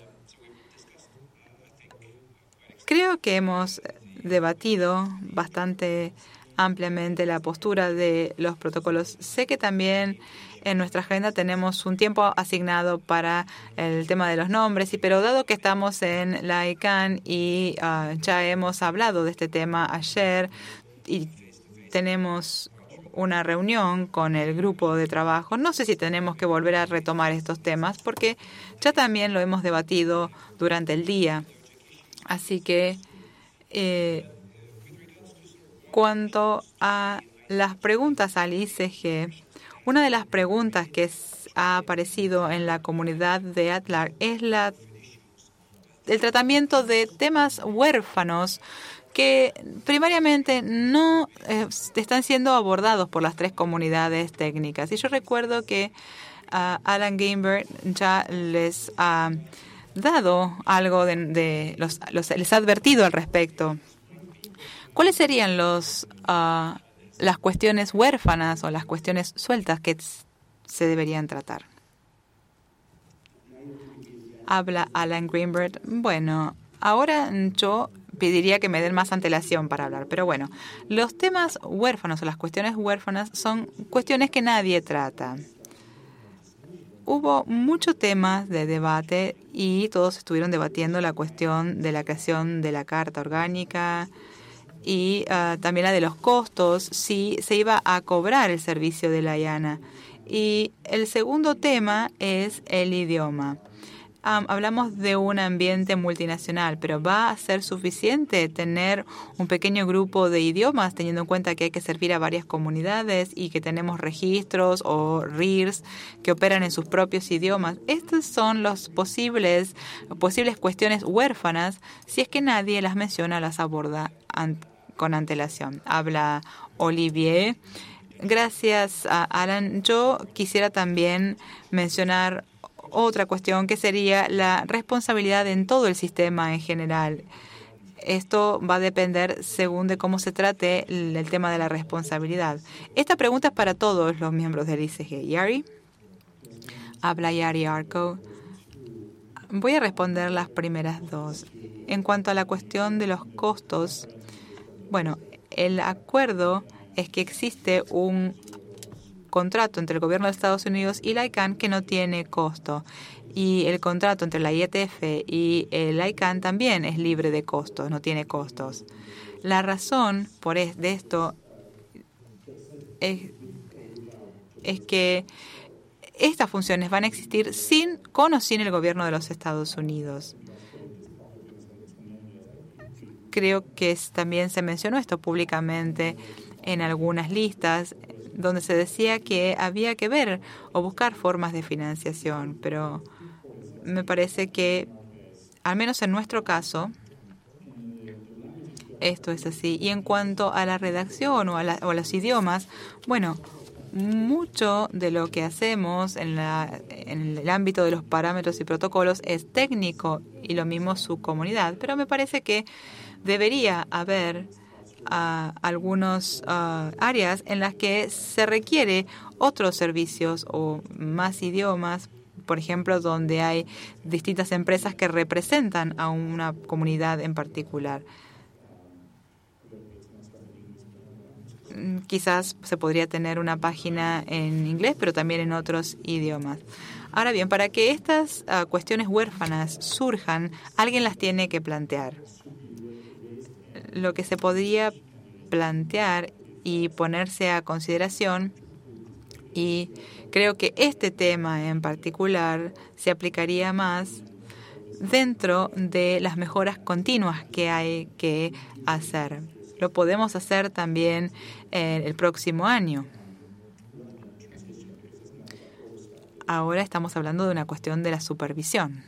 Creo que hemos debatido bastante ampliamente la postura de los protocolos. Sé que también en nuestra agenda tenemos un tiempo asignado para el tema de los nombres, y pero dado que estamos en la I C A N y uh, ya hemos hablado de este tema ayer y tenemos una reunión con el grupo de trabajo, no sé si tenemos que volver a retomar estos temas porque ya también lo hemos debatido durante el día. Así que eh, cuanto a las preguntas al I C G, una de las preguntas que es, ha aparecido en la comunidad de ATLAR es la, el tratamiento de temas huérfanos que primariamente no eh, están siendo abordados por las tres comunidades técnicas. Y yo recuerdo que uh, Alan Greenberg ya les ha dado algo de, de los, los les ha advertido al respecto. ¿Cuáles serían los uh, las cuestiones huérfanas o las cuestiones sueltas que se deberían tratar? Habla Alan Greenberg. Bueno, ahora yo pediría que me den más antelación para hablar, pero bueno, los temas huérfanos o las cuestiones huérfanas son cuestiones que nadie trata. Hubo muchos temas de debate y todos estuvieron debatiendo la cuestión de la creación de la Carta Orgánica y uh, también la de los costos, si se iba a cobrar el servicio de la I A N A. Y el segundo tema es el idioma. Um, hablamos de un ambiente multinacional, pero ¿va a ser suficiente tener un pequeño grupo de idiomas, teniendo en cuenta que hay que servir a varias comunidades y que tenemos registros o R I Rs que operan en sus propios idiomas? Estas son las posibles, posibles cuestiones huérfanas si es que nadie las menciona, las aborda an- con antelación. Habla Olivier. Gracias, a Alan. Yo quisiera también mencionar otra cuestión que sería la responsabilidad en todo el sistema en general. Esto va a depender según de cómo se trate el, el tema de la responsabilidad. Esta pregunta es para todos los miembros del I C G. Yari. Habla Yari Arco. Voy a responder las primeras dos. En cuanto a la cuestión de los costos, bueno, el acuerdo es que existe un contrato entre el gobierno de Estados Unidos y la I C A N que no tiene costo. Y el contrato entre la I E T F y la I C A N también es libre de costos, no tiene costos. La razón por es, de esto es, es que estas funciones van a existir sin, con o sin el gobierno de los Estados Unidos. Creo que es, también se mencionó esto públicamente en algunas listas, donde se decía que había que ver o buscar formas de financiación, pero me parece que, al menos en nuestro caso, esto es así. Y en cuanto a la redacción o a, la, o a los idiomas, bueno, mucho de lo que hacemos en, la, en el ámbito de los parámetros y protocolos es técnico y lo mismo su comunidad, pero me parece que debería haber a algunas uh, áreas en las que se requiere otros servicios o más idiomas, por ejemplo, donde hay distintas empresas que representan a una comunidad en particular. Quizás se podría tener una página en inglés, pero también en otros idiomas. Ahora bien, para que estas uh, cuestiones huérfanas surjan, alguien las tiene que plantear. Lo que se podría plantear y ponerse a consideración, y creo que este tema en particular se aplicaría más dentro de las mejoras continuas que hay que hacer. Lo podemos hacer también eh, el próximo año. Ahora estamos hablando de una cuestión de la supervisión.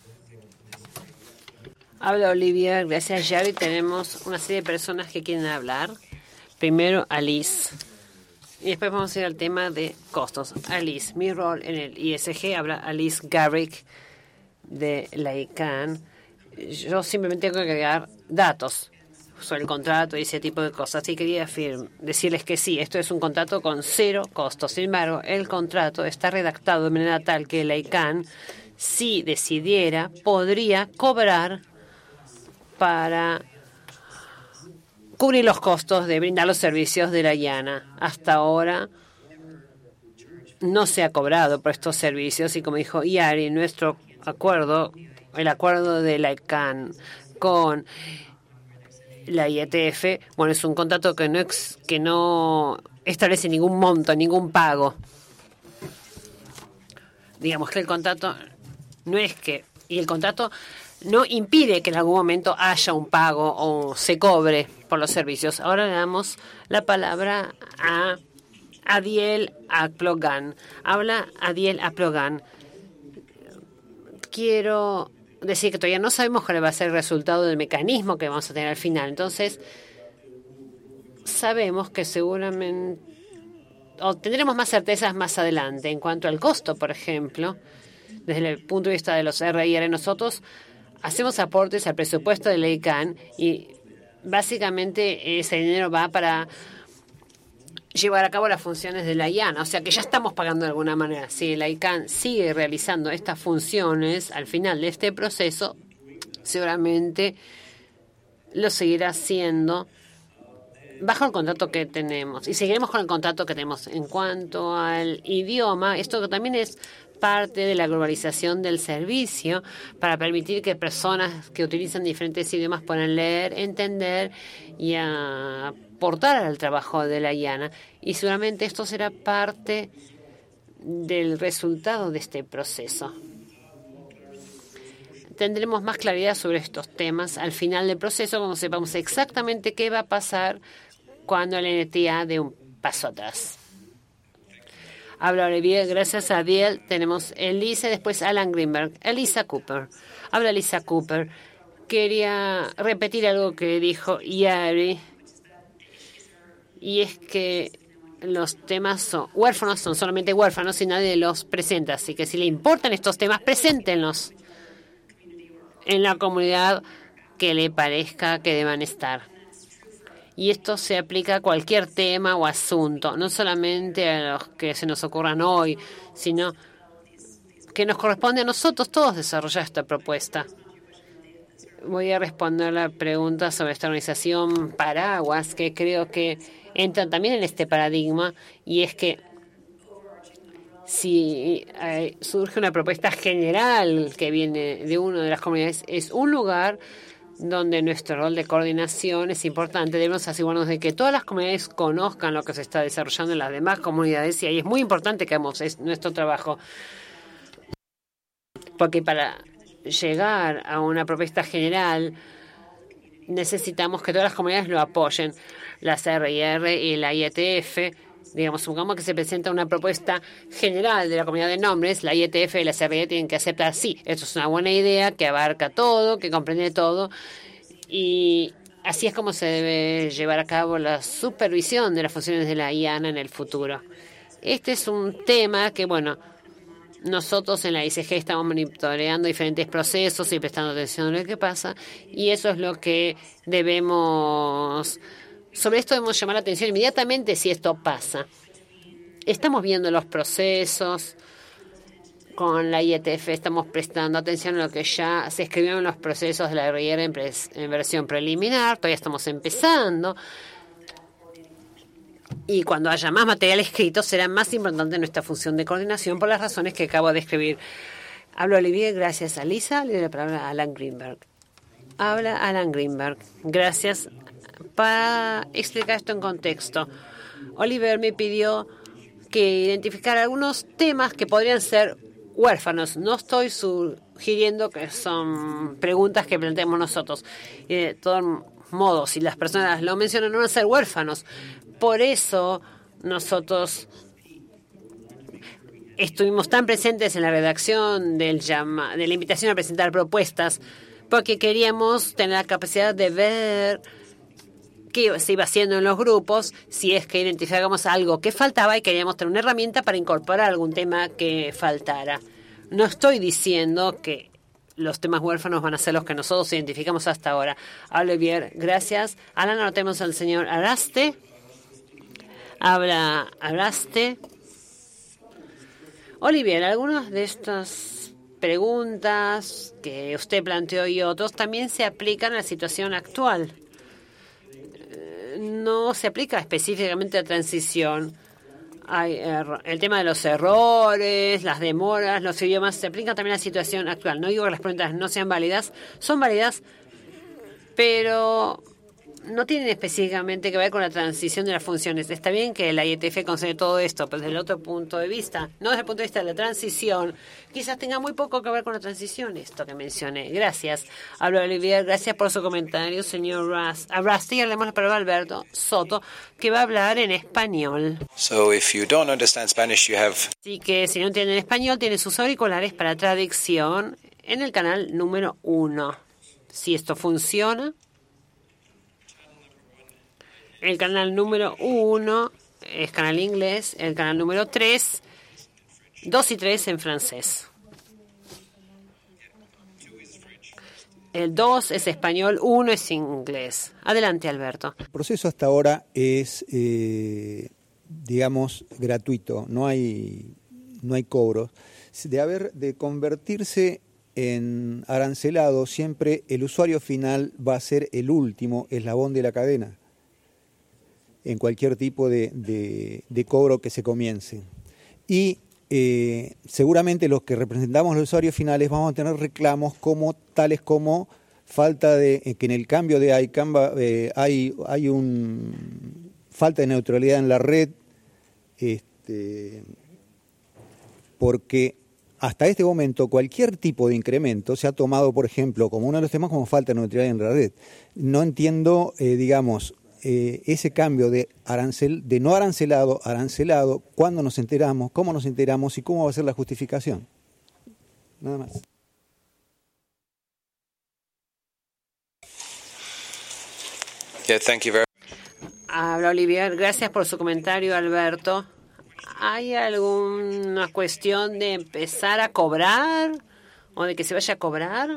Habla Olivia, gracias Yari. Tenemos una serie de personas que quieren hablar. Primero Alice. Y después vamos a ir al tema de costos. Alice, mi rol en el I S G, habla Alice Garrick de la I C A N. Yo simplemente tengo que agregar datos sobre el contrato y ese tipo de cosas. Y quería afirm- decirles que sí, esto es un contrato con cero costos. Sin embargo, el contrato está redactado de manera tal que la I C A N, si decidiera, podría cobrar para cubrir los costos de brindar los servicios de la I A N A. Hasta ahora no se ha cobrado por estos servicios y, como dijo Yari, nuestro acuerdo, el acuerdo de la I C A N con la I E T F, bueno, es un contrato que no, ex, que no establece ningún monto, ningún pago. Digamos que el contrato no es que... Y el contrato no impide que en algún momento haya un pago o se cobre por los servicios. Ahora le damos la palabra a Adiel Aplogan. Habla Adiel Aplogan. Quiero decir que todavía no sabemos cuál va a ser el resultado del mecanismo que vamos a tener al final. Entonces, sabemos que seguramente o tendremos más certezas más adelante. En cuanto al costo, por ejemplo, desde el punto de vista de los R I R, nosotros hacemos aportes al presupuesto de la I C A N y básicamente ese dinero va para llevar a cabo las funciones de la I A N, o sea que ya estamos pagando de alguna manera. Si la I C A N sigue realizando estas funciones al final de este proceso, seguramente lo seguirá haciendo bajo el contrato que tenemos. Y seguiremos con el contrato que tenemos. En cuanto al idioma, esto también es parte de la globalización del servicio para permitir que personas que utilizan diferentes idiomas puedan leer, entender y aportar al trabajo de la I A N A. Y seguramente esto será parte del resultado de este proceso. Tendremos más claridad sobre estos temas al final del proceso, cuando sepamos exactamente qué va a pasar cuando el N T A dé un paso atrás. Habla Olivier, gracias a Adiel. Tenemos Elisa, después Alan Greenberg. Elisa Cooper. Habla Elisa Cooper. Quería repetir algo que dijo Yari, y es que los temas son huérfanos, son solamente huérfanos y nadie los presenta. Así que si le importan estos temas, preséntenlos en la comunidad que le parezca que deban estar. Y esto se aplica a cualquier tema o asunto, no solamente a los que se nos ocurran hoy, sino que nos corresponde a nosotros todos desarrollar esta propuesta. Voy a responder la pregunta sobre esta organización paraguas, que creo que entra también en este paradigma, y es que si eh, surge una propuesta general que viene de una de las comunidades, es un lugar donde nuestro rol de coordinación es importante. Debemos asegurarnos de que todas las comunidades conozcan lo que se está desarrollando en las demás comunidades, y ahí es muy importante que hagamos es nuestro trabajo. Porque para llegar a una propuesta general necesitamos que todas las comunidades lo apoyen. Las R I R y la I E T F, digamos, supongamos que se presenta una propuesta general de la comunidad de nombres, la I E T F y las R I R tienen que aceptar, sí, esto es una buena idea, que abarca todo, que comprende todo, y así es como se debe llevar a cabo la supervisión de las funciones de la I A N A en el futuro. Este es un tema que, bueno, nosotros en la I C G estamos monitoreando diferentes procesos y prestando atención a lo que pasa, y eso es lo que debemos... Sobre esto debemos llamar la atención inmediatamente si esto pasa. Estamos viendo los procesos con la I E T F, estamos prestando atención a lo que ya se escribió en los procesos de la R I R en, en versión preliminar, todavía estamos empezando. Y cuando haya más material escrito será más importante nuestra función de coordinación por las razones que acabo de escribir. Hablo Olivier, gracias a Lisa. Le doy la palabra a Alan Greenberg. Habla Alan Greenberg. Gracias. Para explicar esto en contexto, Oliver me pidió que identificara algunos temas que podrían ser huérfanos. No estoy sugiriendo que son preguntas que planteemos nosotros. Y de todos modos, si las personas lo mencionan, no van a ser huérfanos. Por eso nosotros estuvimos tan presentes en la redacción del llama, de la invitación a presentar propuestas, porque queríamos tener la capacidad de ver qué se iba haciendo en los grupos, si es que identificábamos algo que faltaba y queríamos tener una herramienta para incorporar algún tema que faltara. No estoy diciendo que los temas huérfanos van a ser los que nosotros identificamos hasta ahora. Habla bien, gracias. Alan, ahora tenemos al señor Araste. Habla Araste. Olivier, algunas de estas preguntas que usted planteó y otros también se aplican a la situación actual. No se aplica específicamente a transición. Hay el tema de los errores, las demoras, los idiomas, se aplica también a la situación actual. No digo que las preguntas no sean válidas, son válidas, pero no tienen específicamente que ver con la transición de las funciones. Está bien que la I E T F concede todo esto, pero desde el otro punto de vista, no desde el punto de vista de la transición, quizás tenga muy poco que ver con la transición, esto que mencioné. Gracias. Hablo Olivier, gracias por su comentario, señor Ras. A Rusty, le damos la palabra a Alberto Soto, que va a hablar en español. So if you don't understand Spanish, you have... Así que si no entienden español, tiene sus auriculares para traducción en el canal número uno. Si esto funciona... El canal número uno es canal inglés, el canal número tres, dos y tres en francés. El dos es español, uno es inglés. Adelante, Alberto. El proceso hasta ahora es, eh, digamos, gratuito, no hay, no hay cobros. De haber, de convertirse en arancelado, siempre el usuario final va a ser el último eslabón de la cadena, en cualquier tipo de, de, de cobro que se comience. Y eh, seguramente los que representamos los usuarios finales vamos a tener reclamos como tales como falta de eh, que en el cambio de ICANN eh, hay hay un falta de neutralidad en la red, este, porque hasta este momento cualquier tipo de incremento se ha tomado, por ejemplo, como uno de los temas como falta de neutralidad en la red. No entiendo, eh, digamos, eh, ese cambio de arancel, de no arancelado a arancelado, cuándo nos enteramos, cómo nos enteramos y cómo va a ser la justificación. Nada más. Yeah, thank you very Habla Olivier. Gracias por su comentario, Alberto. ¿Hay alguna cuestión de empezar a cobrar o de que se vaya a cobrar?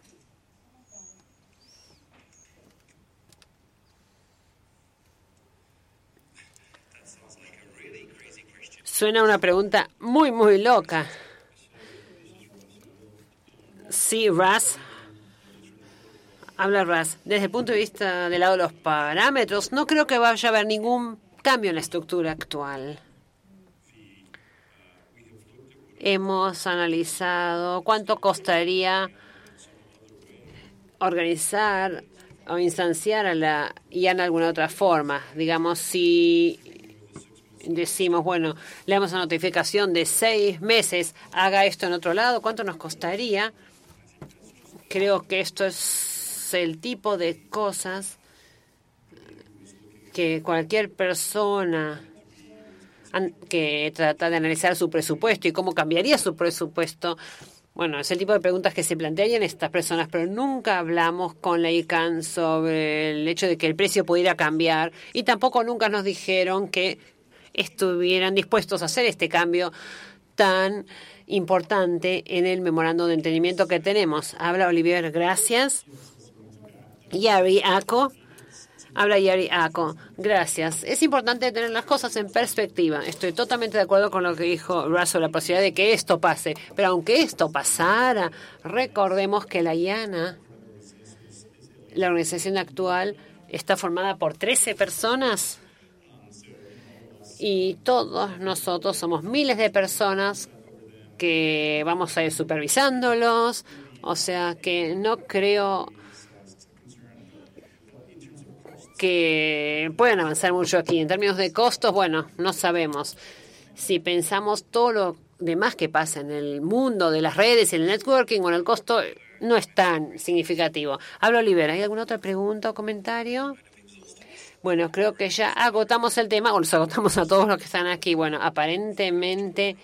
Suena una pregunta muy, muy loca. Sí, Raz. Habla Raz. Desde el punto de vista del lado de los parámetros, no creo que vaya a haber ningún cambio en la estructura actual. Hemos analizado cuánto costaría organizar o instanciar a la I A N de alguna otra forma. Digamos, si decimos, bueno, le damos una notificación de seis meses, haga esto en otro lado, ¿cuánto nos costaría? Creo que esto es el tipo de cosas que cualquier persona que trata de analizar su presupuesto y cómo cambiaría su presupuesto, bueno, es el tipo de preguntas que se plantearían estas personas, pero nunca hablamos con la I C A N N sobre el hecho de que el precio pudiera cambiar y tampoco nunca nos dijeron que estuvieran dispuestos a hacer este cambio tan importante en el memorando de entendimiento que tenemos. Habla Olivier, gracias. Yari Ako. Habla Yari Ako. Gracias. Es importante tener las cosas en perspectiva. Estoy totalmente de acuerdo con lo que dijo Russell, la posibilidad de que esto pase. Pero aunque esto pasara, recordemos que la I A N A, la organización actual, está formada por trece personas. Y todos nosotros somos miles de personas que vamos a ir supervisándolos. O sea que no creo que puedan avanzar mucho aquí. En términos de costos, bueno, no sabemos. Si pensamos todo lo demás que pasa en el mundo de las redes y el networking, bueno, el costo no es tan significativo. Hablo Oliver, ¿hay alguna otra pregunta o comentario? Bueno, creo que ya agotamos el tema, o los agotamos a todos los que están aquí. Bueno, aparentemente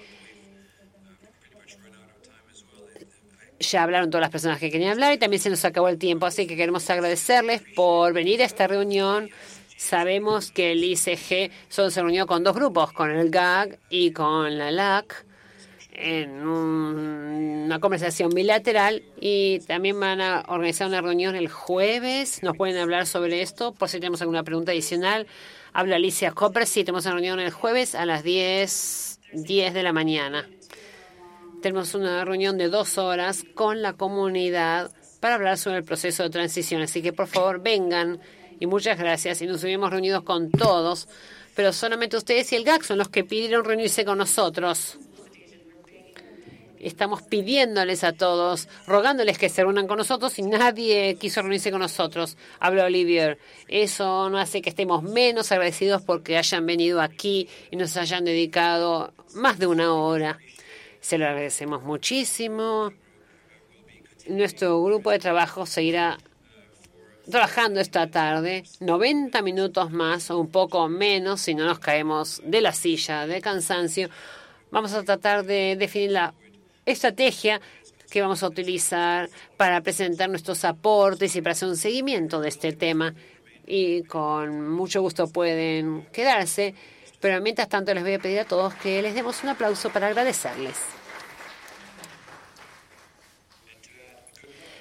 ya hablaron todas las personas que querían hablar y también se nos acabó el tiempo, así que queremos agradecerles por venir a esta reunión. Sabemos que el I C G solo se reunió con dos grupos, con el G A G y con la L A C, en un, una conversación bilateral, y también van a organizar una reunión el jueves. Nos pueden hablar sobre esto por si tenemos alguna pregunta adicional. Habla Alicia Copper. Sí, tenemos una reunión el jueves a las diez de la mañana. Tenemos una reunión de dos horas con la comunidad para hablar sobre el proceso de transición. Así que, por favor, vengan y muchas gracias. Y nos hubimos reunido con todos, pero solamente ustedes y el G A C son los que pidieron reunirse con nosotros. Estamos pidiéndoles a todos, rogándoles que se reúnan con nosotros y nadie quiso reunirse con nosotros. Habla Olivier. Eso no hace que estemos menos agradecidos porque hayan venido aquí y nos hayan dedicado más de una hora. Se lo agradecemos muchísimo. Nuestro grupo de trabajo seguirá trabajando esta tarde, noventa minutos más o un poco menos, si no nos caemos de la silla de cansancio. Vamos a tratar de definir la estrategia que vamos a utilizar para presentar nuestros aportes y para hacer un seguimiento de este tema. Y con mucho gusto pueden quedarse. Pero mientras tanto les voy a pedir a todos que les demos un aplauso para agradecerles.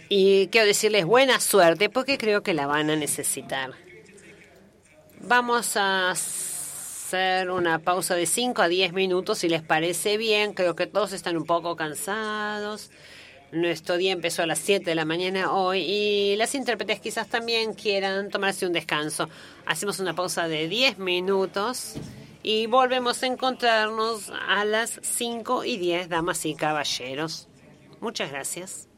Y quiero decirles buena suerte porque creo que la van a necesitar. Vamos a hacer una pausa de cinco a diez minutos si les parece bien. Creo que todos están un poco cansados. Nuestro día empezó a las siete de la mañana hoy y las intérpretes quizás también quieran tomarse un descanso. Hacemos una pausa de diez minutos y volvemos a encontrarnos a las cinco y diez, damas y caballeros. Muchas gracias.